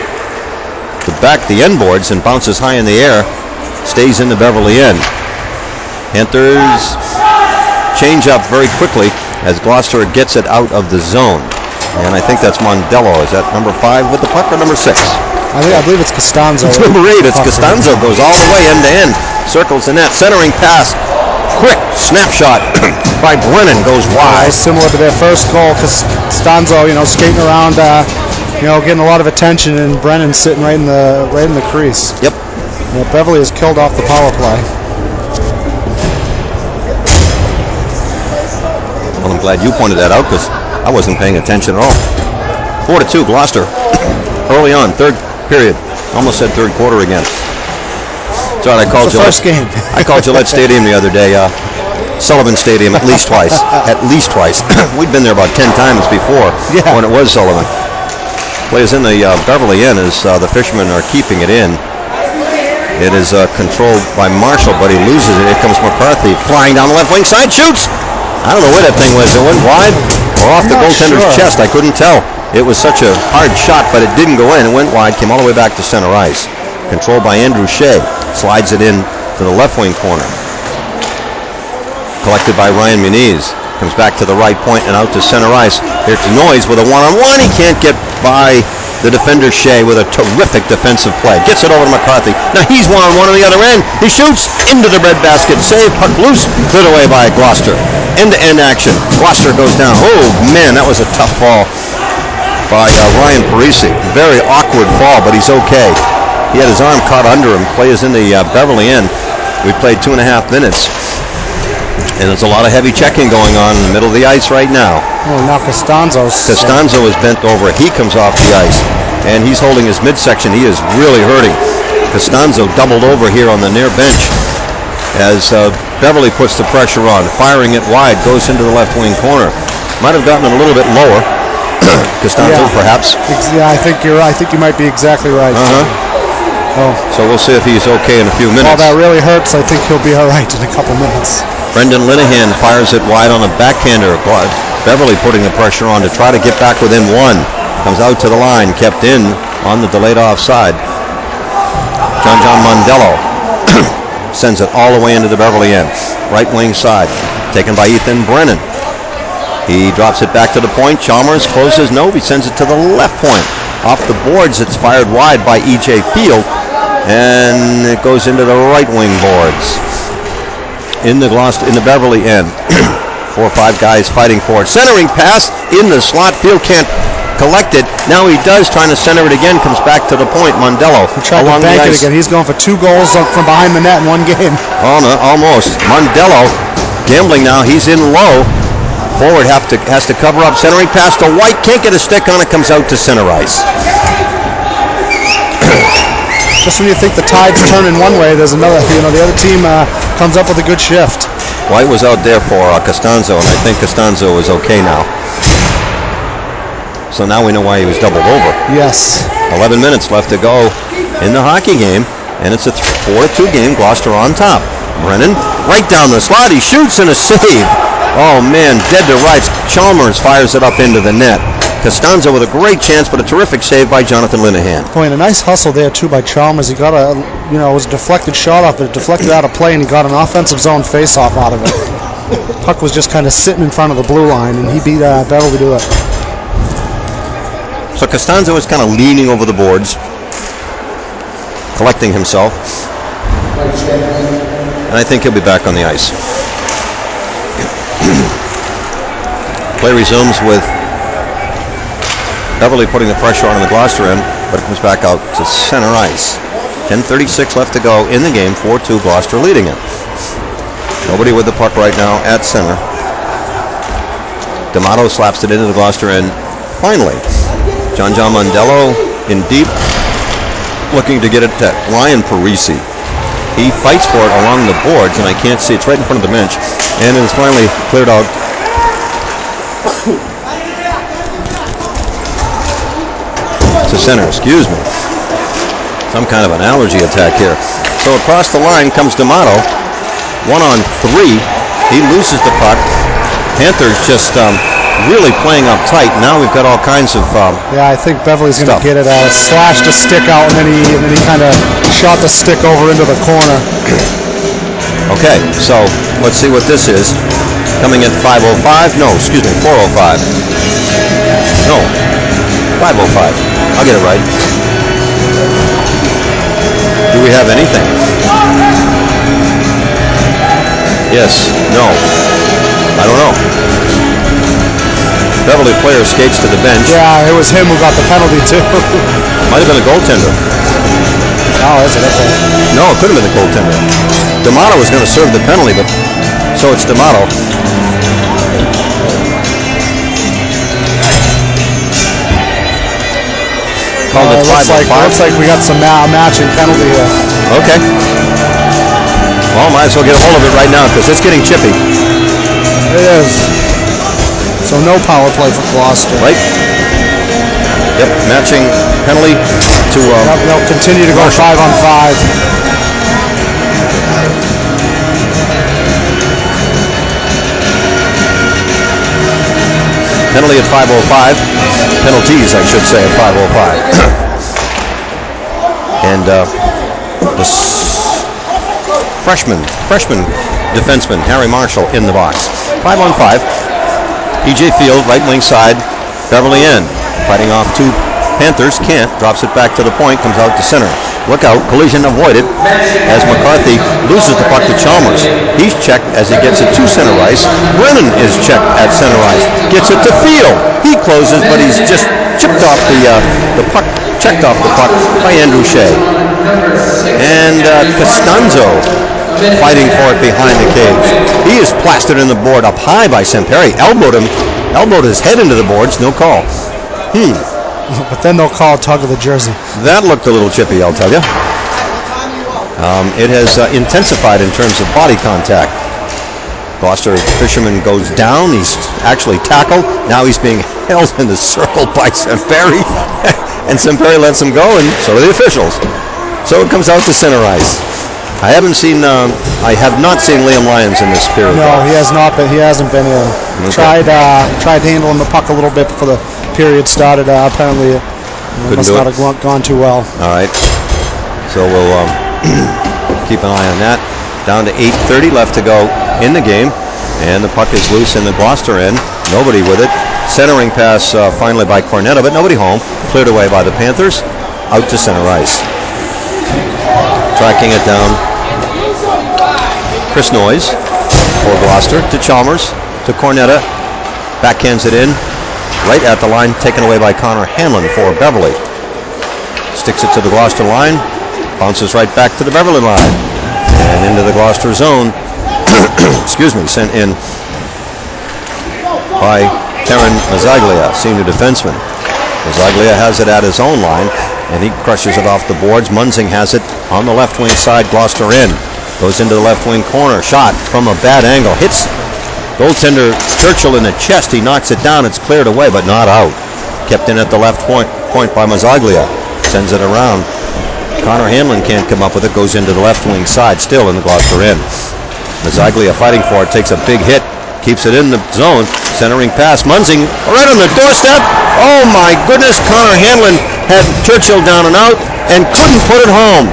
the back, the end boards, and bounces high in the air. Stays in the Beverly end. Panthers change up very quickly as Gloucester gets it out of the zone. And I think that's Mondello. Is that number five with the puck or number six? I, think, I believe it's Costanzo. It's number eight. It's Costanzo. Goes all the way end to end. Circles the net. Centering pass. Quick snapshot by Brennan. Goes wide. Similar to their first goal, because Costanzo, you know, skating around, uh, you know, getting a lot of attention, and Brennan sitting right in the right in the crease. Yep. Yeah, Beverly is killed off the power play. Well, I'm glad you pointed that out because I wasn't paying attention at all. Four to two, Gloucester. Early on, third period. Almost said third quarter again. It's all right, I called It's the Gillette. first game. I called Gillette Stadium the other day. Uh, Sullivan Stadium at least twice. At least twice. We'd been there about ten times before Yeah. when it was Sullivan. Plays in the uh, Beverly Inn as uh, the Fishermen are keeping it in. It is uh, controlled by Marshall, but he loses it. Here comes McCarthy flying down the left wing side. Shoots! I don't know where that thing was. It went wide or off I'm the not goaltender's sure. chest. I couldn't tell. It was such a hard shot, but it didn't go in. It went wide, came all the way back to center ice. Controlled by Andrew Shea. Slides it in to the left wing corner. Collected by Ryan Muniz. Comes back to the right point and out to center ice. Here's Noyes with a one-on-one. He can't get by the defender Shea with a terrific defensive play. Gets it over to McCarthy. Now he's one-on-one on the other end. He shoots into the breadbasket. Save, puck loose. Cleared away by Gloucester. End-to-end action. Gloucester goes down. Oh, man, that was a tough fall by uh, Ryan Parisi. Very awkward fall, but he's okay. He had his arm caught under him. Play is in the uh, Beverly end. We played two and a half minutes. And there's a lot of heavy checking going on in the middle of the ice right now. Oh, now Costanzo's. Costanzo is bent over. He comes off the ice. And he's holding his midsection. He is really hurting. Costanzo doubled over here on the near bench as uh, Beverly puts the pressure on. Firing it wide. Goes into the left wing corner. Might have gotten it a little bit lower. Costanzo, Yeah. perhaps. Ex- Yeah, I think you're. I think you might be exactly right. Uh-huh. Oh. So we'll see if he's okay in a few minutes. While that really hurts, I think he'll be all right in a couple minutes. Brendan Linehan fires it wide on a backhander. Beverly putting the pressure on to try to get back within one. Comes out to the line, kept in on the delayed offside. John John Mondello sends it all the way into the Beverly end. Right wing side, taken by Ethan Brennan. He drops it back to the point. Chalmers closes. No, he sends it to the left point. Off the boards, it's fired wide by E J Field, and it goes into the right wing boards. In the Gloucester, in the Beverly end. Four or five guys fighting for it. Centering pass in the slot. Field can't collect it. Now he does, trying to center it again. Comes back to the point. Mondello He tried to bank it again. He's going for two goals from behind the net in one game. Oh, no, almost. Mondello gambling now. He's in low. Forward have to, has to cover up. Centering pass to White. Can't get a stick on it. Comes out to center ice. Just when you think the tide's turning one way, there's another. You know, the other team uh, comes up with a good shift. White was out there for uh, Costanzo, and I think Costanzo is okay now. So now we know why he was doubled over. Yes. eleven minutes left to go in the hockey game, and it's a four to two game. Gloucester on top. Brennan right down the slot. He shoots and a save. Oh, man, dead to rights. Chalmers fires it up into the net. Costanzo with a great chance, but a terrific save by Jonathan Linehan. Boy, and a nice hustle there, too, by Chalmers. He got a, you know, it was a deflected shot off, but it deflected out of play, and he got an offensive zone face-off out of it. Puck was just kind of sitting in front of the blue line, and he beat uh, Bevel to do it. So Costanzo is kind of leaning over the boards, collecting himself. And I think he'll be back on the ice. Play resumes with Beverly putting the pressure on in the Gloucester end, but it comes back out to center ice. ten thirty-six left to go in the game. four two Gloucester leading it. Nobody with the puck right now at center. D'Amato slaps it into the Gloucester end. Finally, John John Mondello in deep, looking to get it to Ryan Parisi. He fights for it along the boards, and I can't see. It's right in front of the bench, and it is finally cleared out. To center, excuse me. Some kind of an allergy attack here. So across the line comes D'Amato. One on three. He loses the puck. Panthers just um, really playing up tight. Now we've got all kinds of um, Yeah, I think Beverly's going to get it. Uh, slashed a stick out, and then he and then he kind of shot the stick over into the corner. Okay, so let's see what this is. Coming at five oh five. No, excuse me, four oh five. No, five oh five. I'll get it right. Do we have anything? Yes. No. I don't know. Beverly player skates to the bench. Yeah, it was him who got the penalty, too. Might have been a goaltender. Oh, is it? Okay. No, it could have been a goaltender. D'Amato was going to serve the penalty, but so it's D'Amato. Uh, it looks like, looks like we got some ma- matching penalty here. Okay. Well, might as well get a hold of it right now because it's getting chippy. It is. So no power play for Gloucester. Right. Yep, matching penalty to... Uh, yep, they'll continue to go five on five. Penalty at five oh five. Penalties, I should say, at five oh five. And uh, the s- freshman, freshman defenseman, Harry Marshall, in the box. Five on five. E J Field, right wing side. Beverly End, fighting off two Panthers. Can't, drops it back to the point, comes out to center. Look out, collision avoided as McCarthy loses the puck to Chalmers. He's checked as he gets it to center ice. Brennan is checked at center ice. Gets it to Field. He closes, but he's just chipped off the uh, the puck, checked off the puck by Andrew Shea. And uh, Costanzo fighting for it behind the cage. He is plastered in the board up high by Semperi. Elbowed him, elbowed his head into the boards. No call. Hmm. But then they'll call a tug of the jersey. That looked a little chippy, I'll tell you. Um, it has uh, intensified in terms of body contact. Gloucester fisherman goes down. He's actually tackled. Now he's being held in the circle by Semperi. And Semperi lets him go, and so do the officials. So it comes out to center ice. I haven't seen, uh, I have not seen Liam Lyons in this period. No, he has not been. He hasn't been in. Okay. Tried, uh, tried handling the puck a little bit before the period started. Uh, apparently, it Couldn't must do not it. have gone, gone too well. All right. So we'll um, keep an eye on that. Down to eight thirty left to go in the game, and the puck is loose in the Gloucester end. Nobody with it. Centering pass uh, finally by Cornetta, but nobody home. Cleared away by the Panthers. Out to center ice. Tracking it down. Chris Noyes for Gloucester to Chalmers to Cornetta. Backhands it in. Right at the line. Taken away by Connor Hanlon for Beverly. Sticks it to the Gloucester line. Bounces right back to the Beverly line. And into the Gloucester zone. Excuse me. Sent in by Karen Mazzaglia, senior defenseman. Mazzaglia has it at his own line, and he crushes it off the boards. Munzing has it on the left wing side. Gloucester in. Goes into the left wing corner. Shot from a bad angle. Hits goaltender Churchill in the chest. He knocks it down. It's cleared away, but not out. Kept in at the left point, point by Mazzaglia. Sends it around. Connor Hanlon can't come up with it. Goes into the left wing side. Still in the Gloucester end. Mazzaglia fighting for it. Takes a big hit. Keeps it in the zone. Centering pass. Munzing right on the doorstep. Oh my goodness. Connor Hanlon had Churchill down and out and couldn't put it home.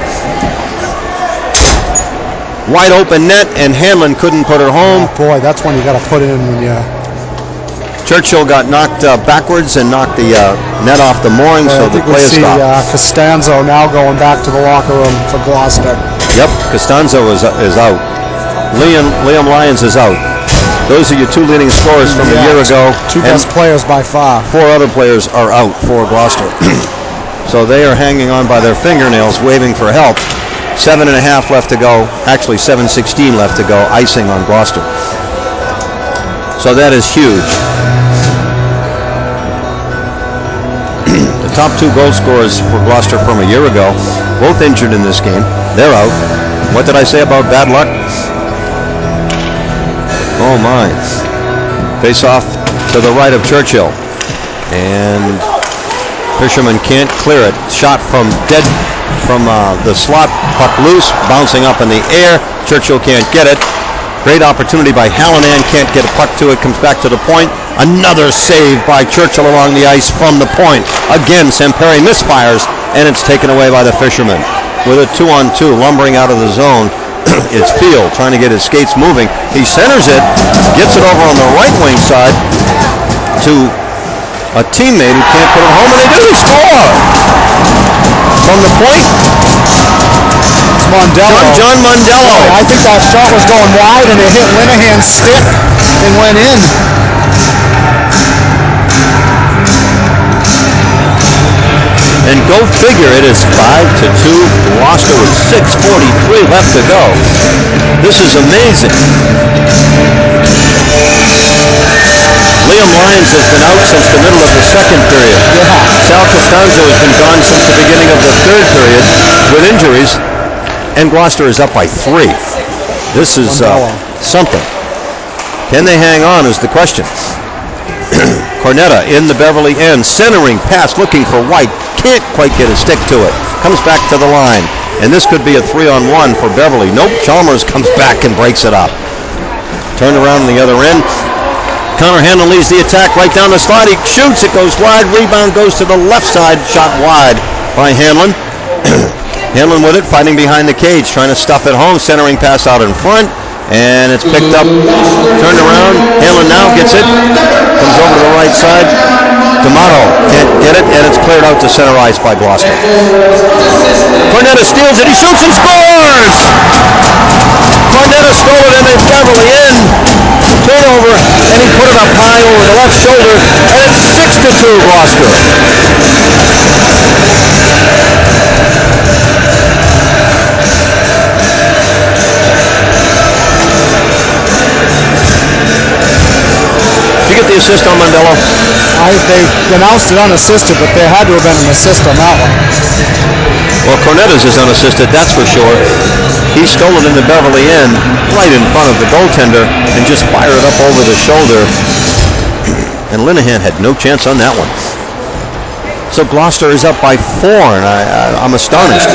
Wide open net, and Hanlon couldn't put it home. Oh boy, that's when you got to put in when you... Churchill got knocked uh, backwards and knocked the uh, net off the mooring, uh, so the play is stopped. Uh, Costanzo now going back to the locker room for Gloucester. Yep, Costanzo is, uh, is out. Liam, Liam Lyons is out. Those are your two leading scorers from yeah, a year ago. Two best players by far. Four other players are out for Gloucester. So they are hanging on by their fingernails, waving for help. Seven and a half left to go. Actually, seven sixteen left to go. Icing on Gloucester. So that is huge. The top two goal scorers for Gloucester from a year ago, both injured in this game. They're out. What did I say about bad luck? Oh my. Face off to the right of Churchill. And Fisherman can't clear it. Shot from dead from uh, the slot. Puck loose. Bouncing up in the air. Churchill can't get it. Great opportunity by Hallinan. Can't get a puck to it. Comes back to the point. Another save by Churchill along the ice from the point. Again, Samperi misfires, and it's taken away by the Fisherman. With a two-on-two, lumbering out of the zone. It's Field trying to get his skates moving. He centers it, gets it over on the right wing side to a teammate who can't put it home, and they do score! From the point, it's Mondello. John, John Mondello. Boy, I think that shot was going wide, and it hit Linehan's stick and went in. And go figure, it is five to two. Gloucester with six forty-three left to go. This is amazing. Liam Lyons has been out since the middle of the second period. Yeah. Sal Costanzo has been gone since the beginning of the third period with injuries. And Gloucester is up by three. This is uh, something. Can they hang on is the question. Cornetta in the Beverly end, centering pass, looking for White. Can't quite get a stick to it. Comes back to the line. And this could be a three-on-one for Beverly. Nope, Chalmers comes back and breaks it up. Turned around on the other end. Connor Hanlon leads the attack right down the slide. He shoots, it goes wide. Rebound goes to the left side. Shot wide by Hanlon. Hanlon with it, fighting behind the cage, trying to stuff it home. Centering pass out in front. And it's picked up, turned around. Hanlon now gets it. Comes over to the right side. D'Amato can't get it, and it's cleared out to center ice by Gloucester. Cornetta steals it. He shoots and scores! Cornetta stole it in at Beverly in. Turnover, and he put it up high over the left shoulder, and it's six to two Gloucester. Did you get the assist on Mondello? I, they announced it unassisted, but there had to have been an assist on that one. Well, Cornetta's is unassisted, that's for sure. He stole it in the Beverly end, right in front of the goaltender, and just fired it up over the shoulder. And Linehan had no chance on that one. So Gloucester is up by four, and I, I, I'm astonished.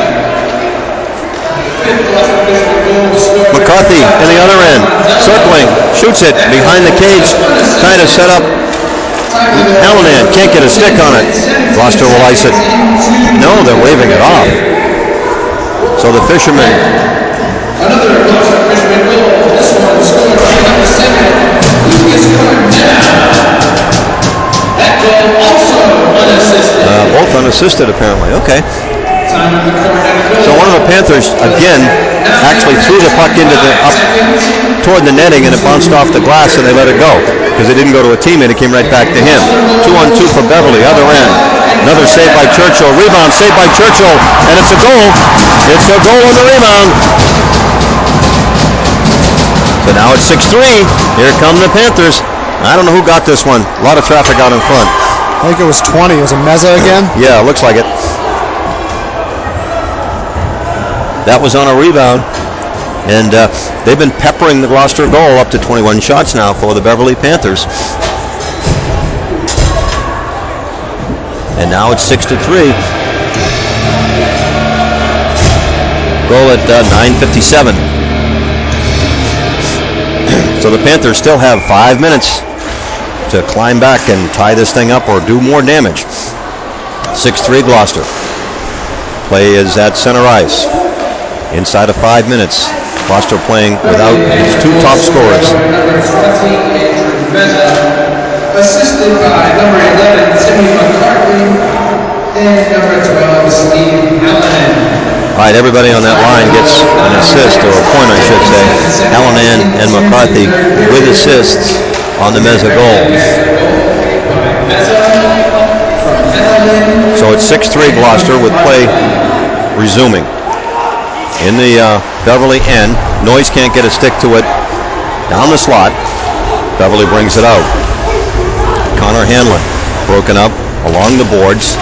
McCarthy in the other end, circling, shoots it behind the cage, trying to set up Hallinan. Can't get a stick on it. Gloucester will ice it. No, they're waving it off. So the Fishermen. Another Gloucester Fisherman goal. This one scored by number seven, Lucas Carton. That goal also unassisted. Uh, both unassisted, apparently. Okay. So one of the Panthers, again, actually threw the puck into the up toward the netting, and it bounced off the glass, and they let it go because it didn't go to a teammate. It came right back to him. Two on two for Beverly, other end. Another save by Churchill. Rebound saved by Churchill, and it's a goal. It's a goal on the rebound. So now it's six three. Here come the Panthers. I don't know who got this one. A lot of traffic out in front. I think it was twenty. It was a Meza again? Yeah, looks like it. That was on a rebound. And uh, they've been peppering the Gloucester goal up to twenty-one shots now for the Beverly Panthers. And now it's six to three. Goal at uh, nine fifty-seven. So the Panthers still have five minutes to climb back and tie this thing up or do more damage. six three Gloucester. Play is at center ice. Inside of five minutes. Gloucester playing without its two top scorers. Assisted by number eleven, Timmy McCarthy, and number twelve, Steve Hallinan. All right, everybody on that line gets an assist, or a point, I should say. Hallinan and McCarthy with assists on the Meza goal. So it's six three Gloucester with play resuming. In the uh, Beverly end, Noyes can't get a stick to it. Down the slot, Beverly brings it out. Connor Hanlon broken up along the boards.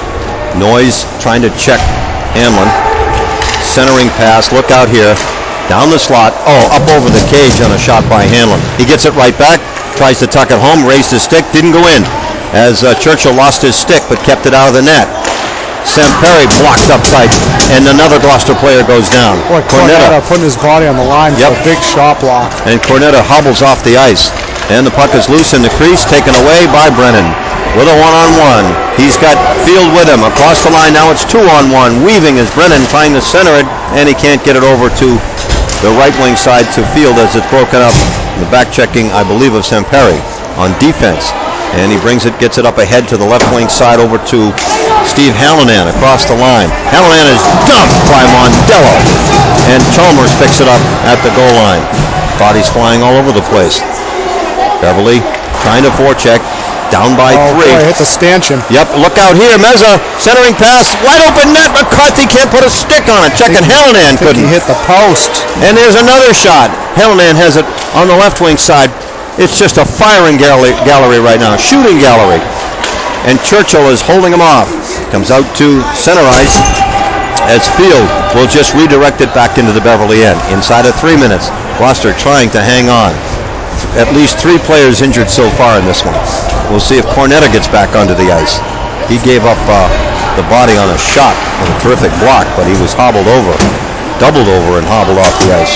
Noyes trying to check Hanlon. Centering pass, look out here. Down the slot, oh, up over the cage on a shot by Hanlon. He gets it right back, tries to tuck it home, raised his stick, didn't go in. As uh, Churchill lost his stick but kept it out of the net. Samperi blocked up tight, and another Gloucester player goes down. Boy, Cornetta putting his body on the line yep. for a big shot block. And Cornetta hobbles off the ice. And the puck is loose in the crease, taken away by Brennan. With a one-on-one. He's got Field with him. Across the line, now it's two-on-one. Weaving is Brennan trying to center it, and he can't get it over to the right wing side to Field as it's broken up. The back checking, I believe, of Samperi on defense. And he brings it, gets it up ahead to the left wing side over to Steve Hallinan across the line. Hallinan is dumped by Mondello. And Chalmers picks it up at the goal line. Bodies flying all over the place. Beverly trying to forecheck. Down by oh, three. Boy, hit the stanchion. Yep, look out here. Meza centering pass. Wide open net. McCarthy can't put a stick on it. Checking Hallinan couldn't. He hit the post. And there's another shot. Hallinan has it on the left wing side. It's just a firing gallery, gallery right now. Shooting gallery. And Churchill is holding him off. Comes out to center ice as Field will just redirect it back into the Beverly end. Inside of three minutes. Gloucester trying to hang on. At least three players injured so far in this one. We'll see if Cornetta gets back onto the ice. He gave up uh, the body on a shot with a terrific block, but he was hobbled over, doubled over and hobbled off the ice.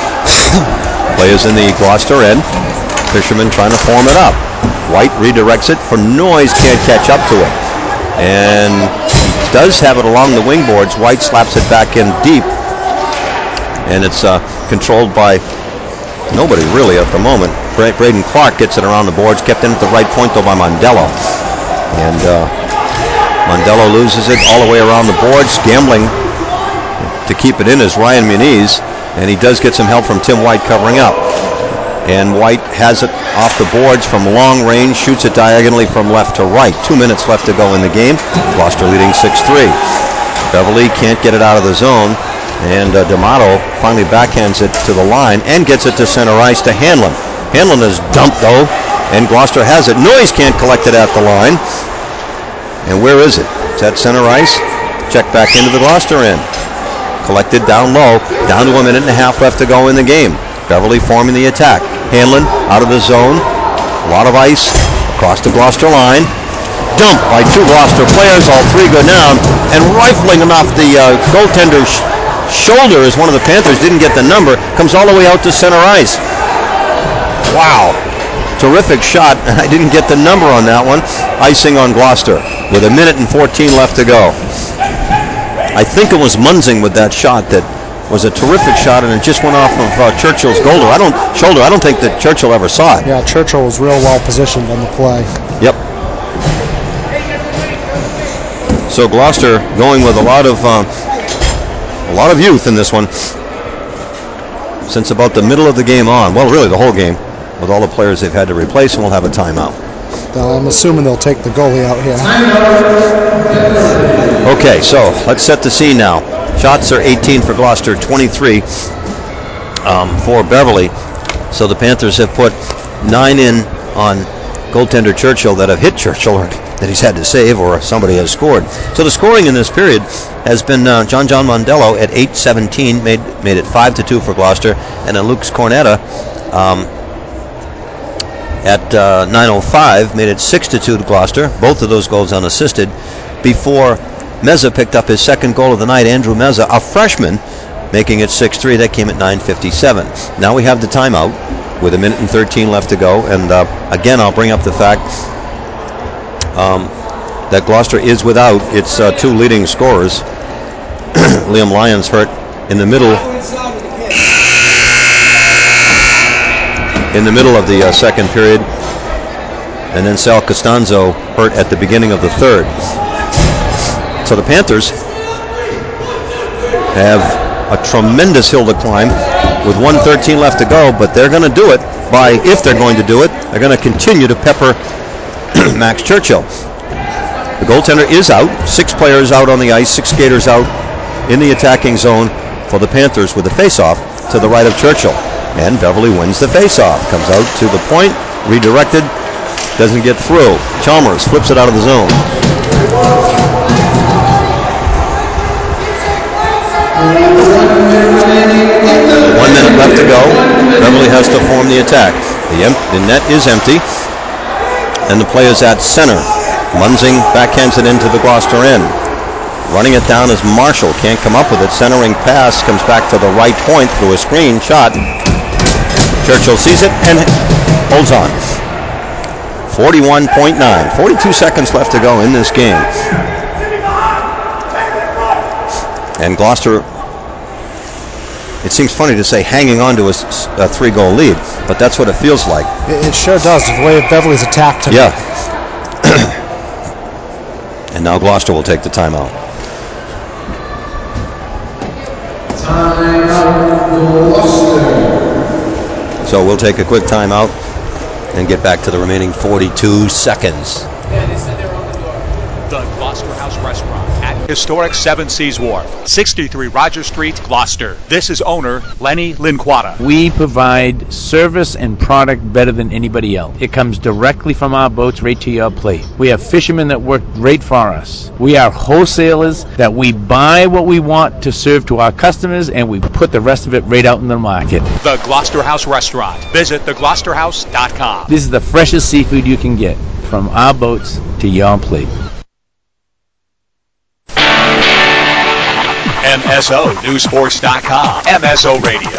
Players in the Gloucester end. Fisherman trying to form it up. White redirects it for Noyes, can't catch up to it. And he does have it along the wing boards. White slaps it back in deep. And it's uh, controlled by nobody really at the moment. Bra- Braden Clark gets it around the boards, kept in at the right point though by Mondello. And uh, Mondello loses it all the way around the boards. Gambling to keep it in is Ryan Muniz. And he does get some help from Tim White covering up. And White has it off the boards from long range, shoots it diagonally from left to right. Two minutes left to go in the game. Gloucester leading six three. Beverly can't get it out of the zone. And uh, D'Amato finally backhands it to the line and gets it to center ice to Hanlon. Hanlon is dumped, though, and Gloucester has it. Noyes can't collect it at the line. And where is it? It's at center ice. Check back into the Gloucester end. Collected down low. Down to a minute and a half left to go in the game. Beverly forming the attack. Hanlon out of the zone. A lot of ice across the Gloucester line. Dumped by two Gloucester players. All three go down. And rifling him off the uh, goaltender's shoulder as one of the Panthers didn't get the number. Comes all the way out to center ice. Wow. Terrific shot. I didn't get the number on that one. Icing on Gloucester with a minute and fourteen left to go. I think it was Munzing with that shot that was a terrific shot, and it just went off of uh, Churchill's shoulder. I don't shoulder. I don't think that Churchill ever saw it. Yeah, Churchill was real well positioned on the play. Yep. So Gloucester going with a lot of uh, a lot of youth in this one since about the middle of the game on. Well, really the whole game, with all the players they've had to replace, and we'll have a timeout. Uh, I'm assuming they'll take the goalie out here. Okay, so let's set the scene now. Shots are eighteen for Gloucester, twenty-three um, for Beverly. So the Panthers have put nine in on goaltender Churchill that have hit Churchill, or that he's had to save, or somebody has scored. So the scoring in this period has been uh, John John Mondello at eight seventeen, made made it five to two for Gloucester, and then Luke Cornetta um, at uh, nine oh five made it six to two to Gloucester. Both of those goals unassisted before Meza picked up his second goal of the night. Andrew Meza, a freshman, making it six three. That came at nine fifty-seven. Now we have the timeout with a minute and thirteen left to go. And uh, again, I'll bring up the fact um, that Gloucester is without its uh, two leading scorers. Liam Lyons hurt in the middle in the middle of the uh, second period, and then Sal Costanzo hurt at the beginning of the third. So the Panthers have a tremendous hill to climb with one thirteen left to go, but they're going to do it by, if they're going to do it, they're going to continue to pepper Max Churchill. The goaltender is out, six players out on the ice, six skaters out in the attacking zone for the Panthers with a face-off to the right of Churchill. And Beverly wins the face-off, comes out to the point, redirected, doesn't get through. Chalmers flips it out of the zone. One minute left to go. Beverly has to form the attack. The, em- the net is empty, and the play is at center. Munzing backhands it into the Gloucester end. Running it down is Marshall. Can't come up with it. Centering pass comes back to the right point through a screen shot. Churchill sees it and holds on. forty-one point nine. forty-two seconds left to go in this game. And Gloucester, it seems funny to say hanging on to a, a three-goal lead, but that's what it feels like. It, it sure does, the way Beverly's attacked tonight. Yeah. And now Gloucester will take the timeout. Timeout, Gloucester. So we'll take a quick timeout and get back to the remaining forty-two seconds. Yeah, they said they were on the door. The Gloucester House Restaurant at historic Seven Seas Wharf, sixty-three Roger Street, Gloucester. This is owner Lenny Linquata. We provide service and product better than anybody else. It comes directly from our boats right to your plate. We have fishermen that work great for us. We are wholesalers that we buy what we want to serve to our customers, and we put the rest of it right out in the market. The Gloucester House Restaurant. Visit the gloucester house dot com. This is the freshest seafood you can get from our boats to your plate. M S O News Sports dot com. M S O Radio.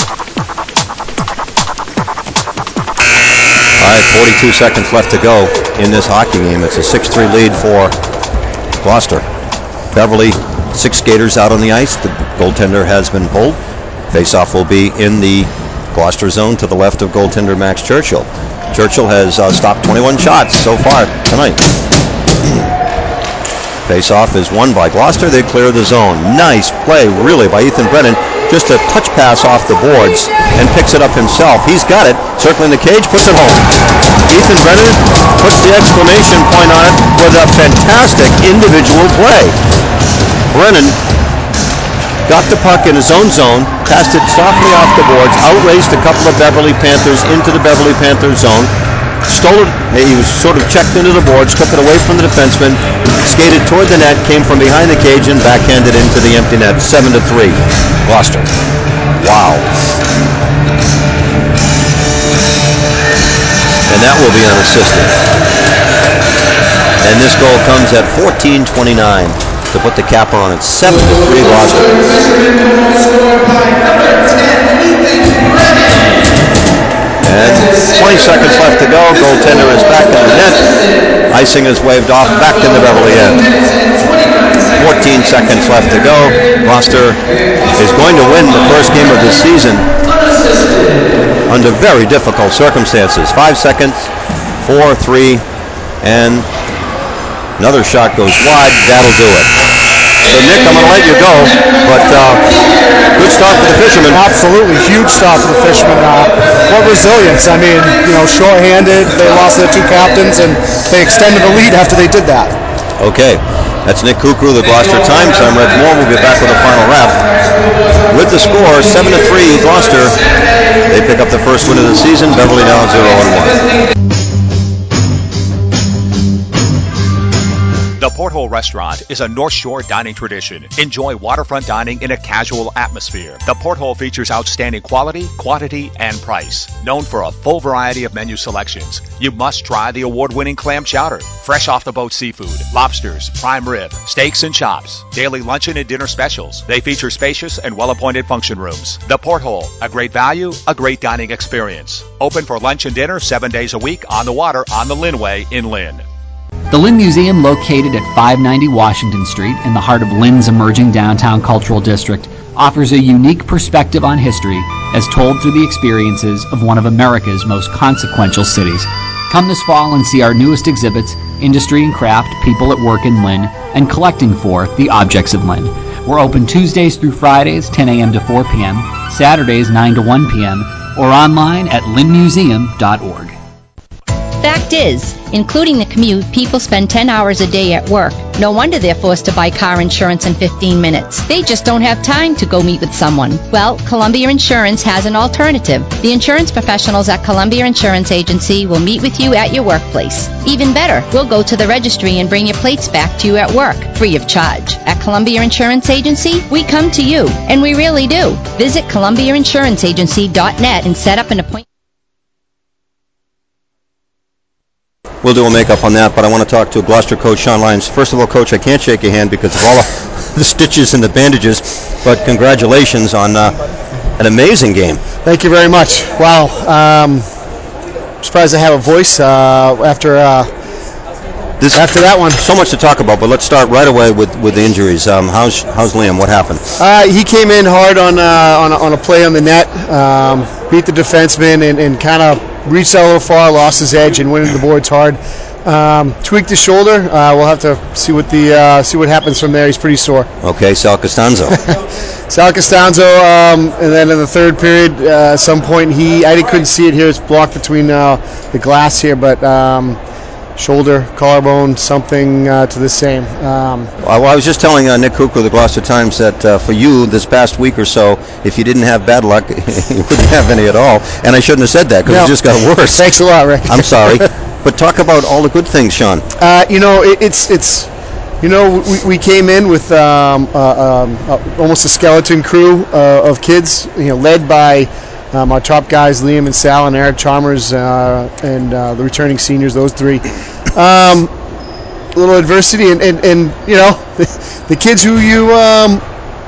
All right, forty-two seconds left to go in this hockey game. It's a six three lead for Gloucester. Beverly, six skaters out on the ice. The goaltender has been pulled. Faceoff will be in the Gloucester zone to the left of goaltender Max Churchill. Churchill has uh, stopped twenty-one shots so far tonight. Faceoff is won by Gloucester. They clear the zone. Nice play, really, by Ethan Brennan. Just a touch pass off the boards and picks it up himself. He's got it. Circling the cage, puts it home. Ethan Brennan puts the exclamation point on it with a fantastic individual play. Brennan got the puck in his own zone, passed it softly off the boards, outraced a couple of Beverly Panthers into the Beverly Panthers zone, stole it. He was sort of checked into the boards, took it away from the defenseman, skated toward the net, came from behind the cage, and backhanded into the empty net. Seven to three, Gloucester. Wow. And that will be unassisted. And this goal comes at fourteen twenty-nine to put the capper on it. Seven to three, Gloucester. And twenty seconds left to go. Goaltender is back in the net. Icing is waved off back in the Beverly end. fifteen seconds left to go. Gloucester is going to win the first game of the season under very difficult circumstances. Five seconds, four, three, and another shot goes wide. That'll do it. So, Nick, I'm going to let you go, but uh, good start for the Fishermen. Absolutely, huge start for the Fishermen. Uh, what resilience. I mean, you know, short-handed, they lost their two captains, and they extended the lead after they did that. Okay, that's Nick Kukru, the Gloucester Times. I'm Rick Moore. We'll be back with a final wrap. With the score, seven to three, Gloucester. They pick up the first win of the season. Beverly down zero and one. The Porthole Restaurant is a North Shore dining tradition. Enjoy waterfront dining in a casual atmosphere. The Porthole features outstanding quality, quantity, and price. Known for a full variety of menu selections, you must try the award-winning clam chowder, fresh off-the-boat seafood, lobsters, prime rib, steaks and chops, daily luncheon and dinner specials. They feature spacious and well-appointed function rooms. The Porthole, a great value, a great dining experience. Open for lunch and dinner seven days a week on the water on the Lynnway in Lynn. The Lynn Museum, located at five ninety Washington Street in the heart of Lynn's emerging downtown cultural district, offers a unique perspective on history as told through the experiences of one of America's most consequential cities. Come this fall and see our newest exhibits, Industry and Craft, People at Work in Lynn, and Collecting for the Objects of Lynn. We're open Tuesdays through Fridays, ten a.m. to four p.m., Saturdays, nine to one p.m., or online at lynn museum dot org. Fact is, including the commute, people spend ten hours a day at work. No wonder they're forced to buy car insurance in fifteen minutes. They just don't have time to go meet with someone. Well, Columbia Insurance has an alternative. The insurance professionals at Columbia Insurance Agency will meet with you at your workplace. Even better, we'll go to the registry and bring your plates back to you at work, free of charge. At Columbia Insurance Agency, we come to you, and we really do. Visit columbia insurance agency dot net and set up an appointment. We'll do a makeup on that, but I want to talk to Gloucester coach Sean Lyons. First of all, Coach, I can't shake your hand because of all the stitches and the bandages, but congratulations on uh, an amazing game. Thank you very much. Wow. Um, surprised I have a voice uh, after uh, this, after that one. So much to talk about, but let's start right away with, with the injuries. Um, how's how's Liam? What happened? Uh, he came in hard on uh, on, a, on a play on the net, um, beat the defenseman, and, and kind of reached out a little far, lost his edge, and went into the boards hard. Um, tweaked his shoulder. Uh, we'll have to see what the uh, see what happens from there. He's pretty sore. Okay, Sal Costanzo. Sal Costanzo, um, and then in the third period, uh, at some point, he I couldn't see it here. It's blocked between uh, the glass here, but um, shoulder, collarbone, something uh, to the same. Um, well, I was just telling uh, Nick Kukru, the Gloucester Times, that uh, for you this past week or so, if you didn't have bad luck, you wouldn't have any at all. And I shouldn't have said that because no. it just got worse. Thanks a lot, Rick. I'm sorry. But talk about all the good things, Sean. Uh, you know, it, it's it's, you know, we, we came in with um, uh, um, uh, almost a skeleton crew uh, of kids, you know, led by um, our top guys, Liam and Sal and Eric Chalmers, uh, and uh, the returning seniors, those three. Um, a little adversity, and, and, and you know, the, the kids who you um,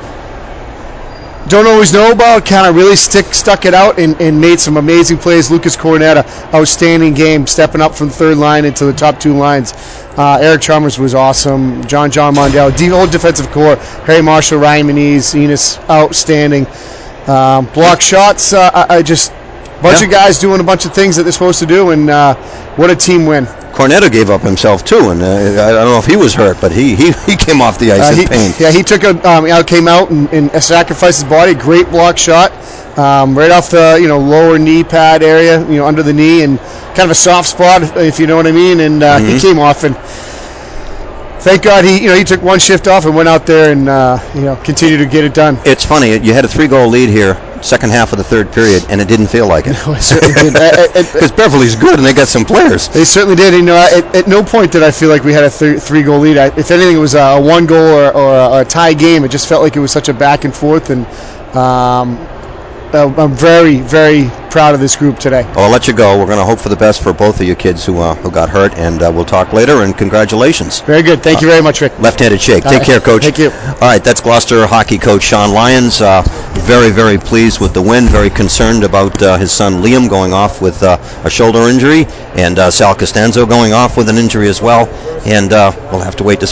don't always know about kind of really stick stuck it out and, and made some amazing plays. Lucas Cornetta, outstanding game, stepping up from the third line into the top two lines. Uh, Eric Chalmers was awesome. John John Mondale, the whole defensive core. Harry Marshall, Ryan Moniz, Enos, outstanding. Um, block shots. Uh, I, I just bunch yeah. of guys doing a bunch of things that they're supposed to do, and uh, what a team win. Cornetta gave up himself too, and uh, I don't know if he was hurt, but he, he, he came off the ice uh, in he, pain. Yeah, he took a um, out came out and, and sacrificed his body. Great block shot, um, right off the you know lower knee pad area, you know under the knee, and kind of a soft spot, if you know what I mean. And uh, mm-hmm. he came off, and thank God he you know he took one shift off and went out there and uh, you know continued to get it done. It's funny, you had a three-goal lead here, second half of the third period, and it didn't feel like it. No, it certainly did. Because Beverly's good, and they got some players. They certainly did. You know, at, at no point did I feel like we had a th- three-goal lead. I, if anything, it was a one-goal or, or a, a tie game. It just felt like it was such a back and forth, and um, I'm very, very proud of this group today. Well, I'll let you go. We're going to hope for the best for both of you kids who uh, who got hurt, and uh, we'll talk later, and congratulations. Very good. Thank uh, you very much, Rick. Left-handed shake. Take right. care, Coach. Thank you. All right, that's Gloucester hockey coach Sean Lyons. Uh, very, very pleased with the win, very concerned about uh, his son Liam going off with uh, a shoulder injury, and uh, Sal Costanzo going off with an injury as well, and uh, we'll have to wait to see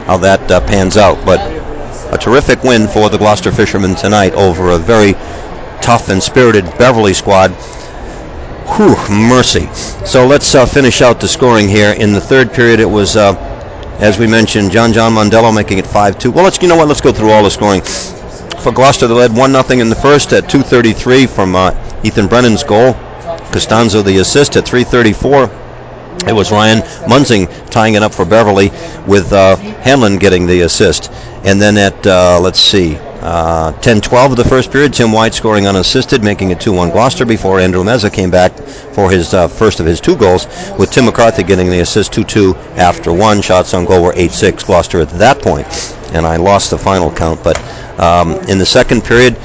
how that uh, pans out. But a terrific win for the Gloucester Fishermen tonight over a very tough and spirited Beverly squad. Whew, mercy. So let's uh, finish out the scoring here. In the third period, it was, uh, as we mentioned, John John Mondello making it five two. Well, let's, you know what, let's go through all the scoring. For Gloucester, they led one nothing in the first at two thirty-three from uh, Ethan Brennan's goal. Costanzo the assist at three thirty-four. It was Ryan Munzing tying it up for Beverly, with uh, Hanlon getting the assist. And then at, uh, let's see, uh, ten twelve of the first period, Tim White scoring unassisted, making it two one Gloucester before Andrew Meza came back for his uh, first of his two goals, with Tim McCarthy getting the assist two two after one. Shots on goal were eight six Gloucester at that point, and I lost the final count. But um, in the second period,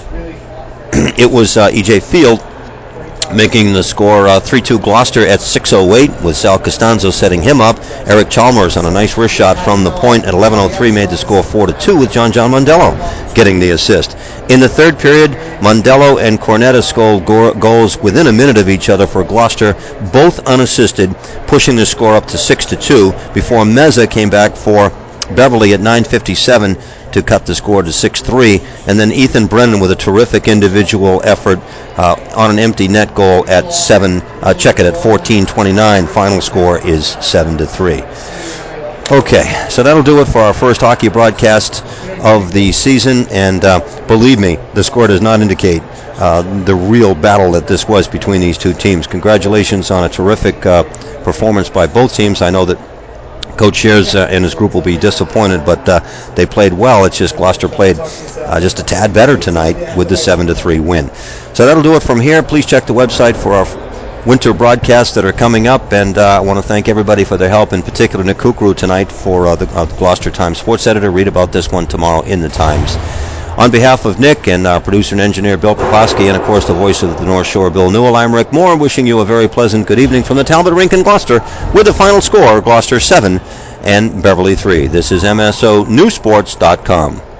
it was uh, E J Field making the score uh, three two Gloucester at six oh eight, with Sal Costanzo setting him up. Eric Chalmers on a nice wrist shot from the point at eleven oh three made the score four to two, with John John Mondello getting the assist. In the third period, Mondello and Cornetta scored go- goals within a minute of each other for Gloucester, both unassisted, pushing the score up to six to two before Meza came back for Beverly at nine fifty-seven to cut the score to six three, and then Ethan Brennan with a terrific individual effort uh, on an empty net goal at seven. Uh, check it at fourteen twenty-nine. Final score is seven to three. Okay, so that'll do it for our first hockey broadcast of the season, and uh, believe me, the score does not indicate uh, the real battle that this was between these two teams. Congratulations on a terrific uh, performance by both teams. I know that Coach Shears uh, and his group will be disappointed, but uh, they played well. It's just Gloucester played uh, just a tad better tonight with the seven to three win. So that'll do it from here. Please check the website for our winter broadcasts that are coming up, and uh, I want to thank everybody for their help, in particular Nick Kukru tonight for uh, the uh, Gloucester Times sports editor. Read about this one tomorrow in the Times. On behalf of Nick and our producer and engineer Bill Poposky, and of course the voice of the North Shore, Bill Newell, I'm Rick Moore, wishing you a very pleasant good evening from the Talbot Rink in Gloucester, with the final score, Gloucester seven and Beverly three. This is M S O News Sports dot com.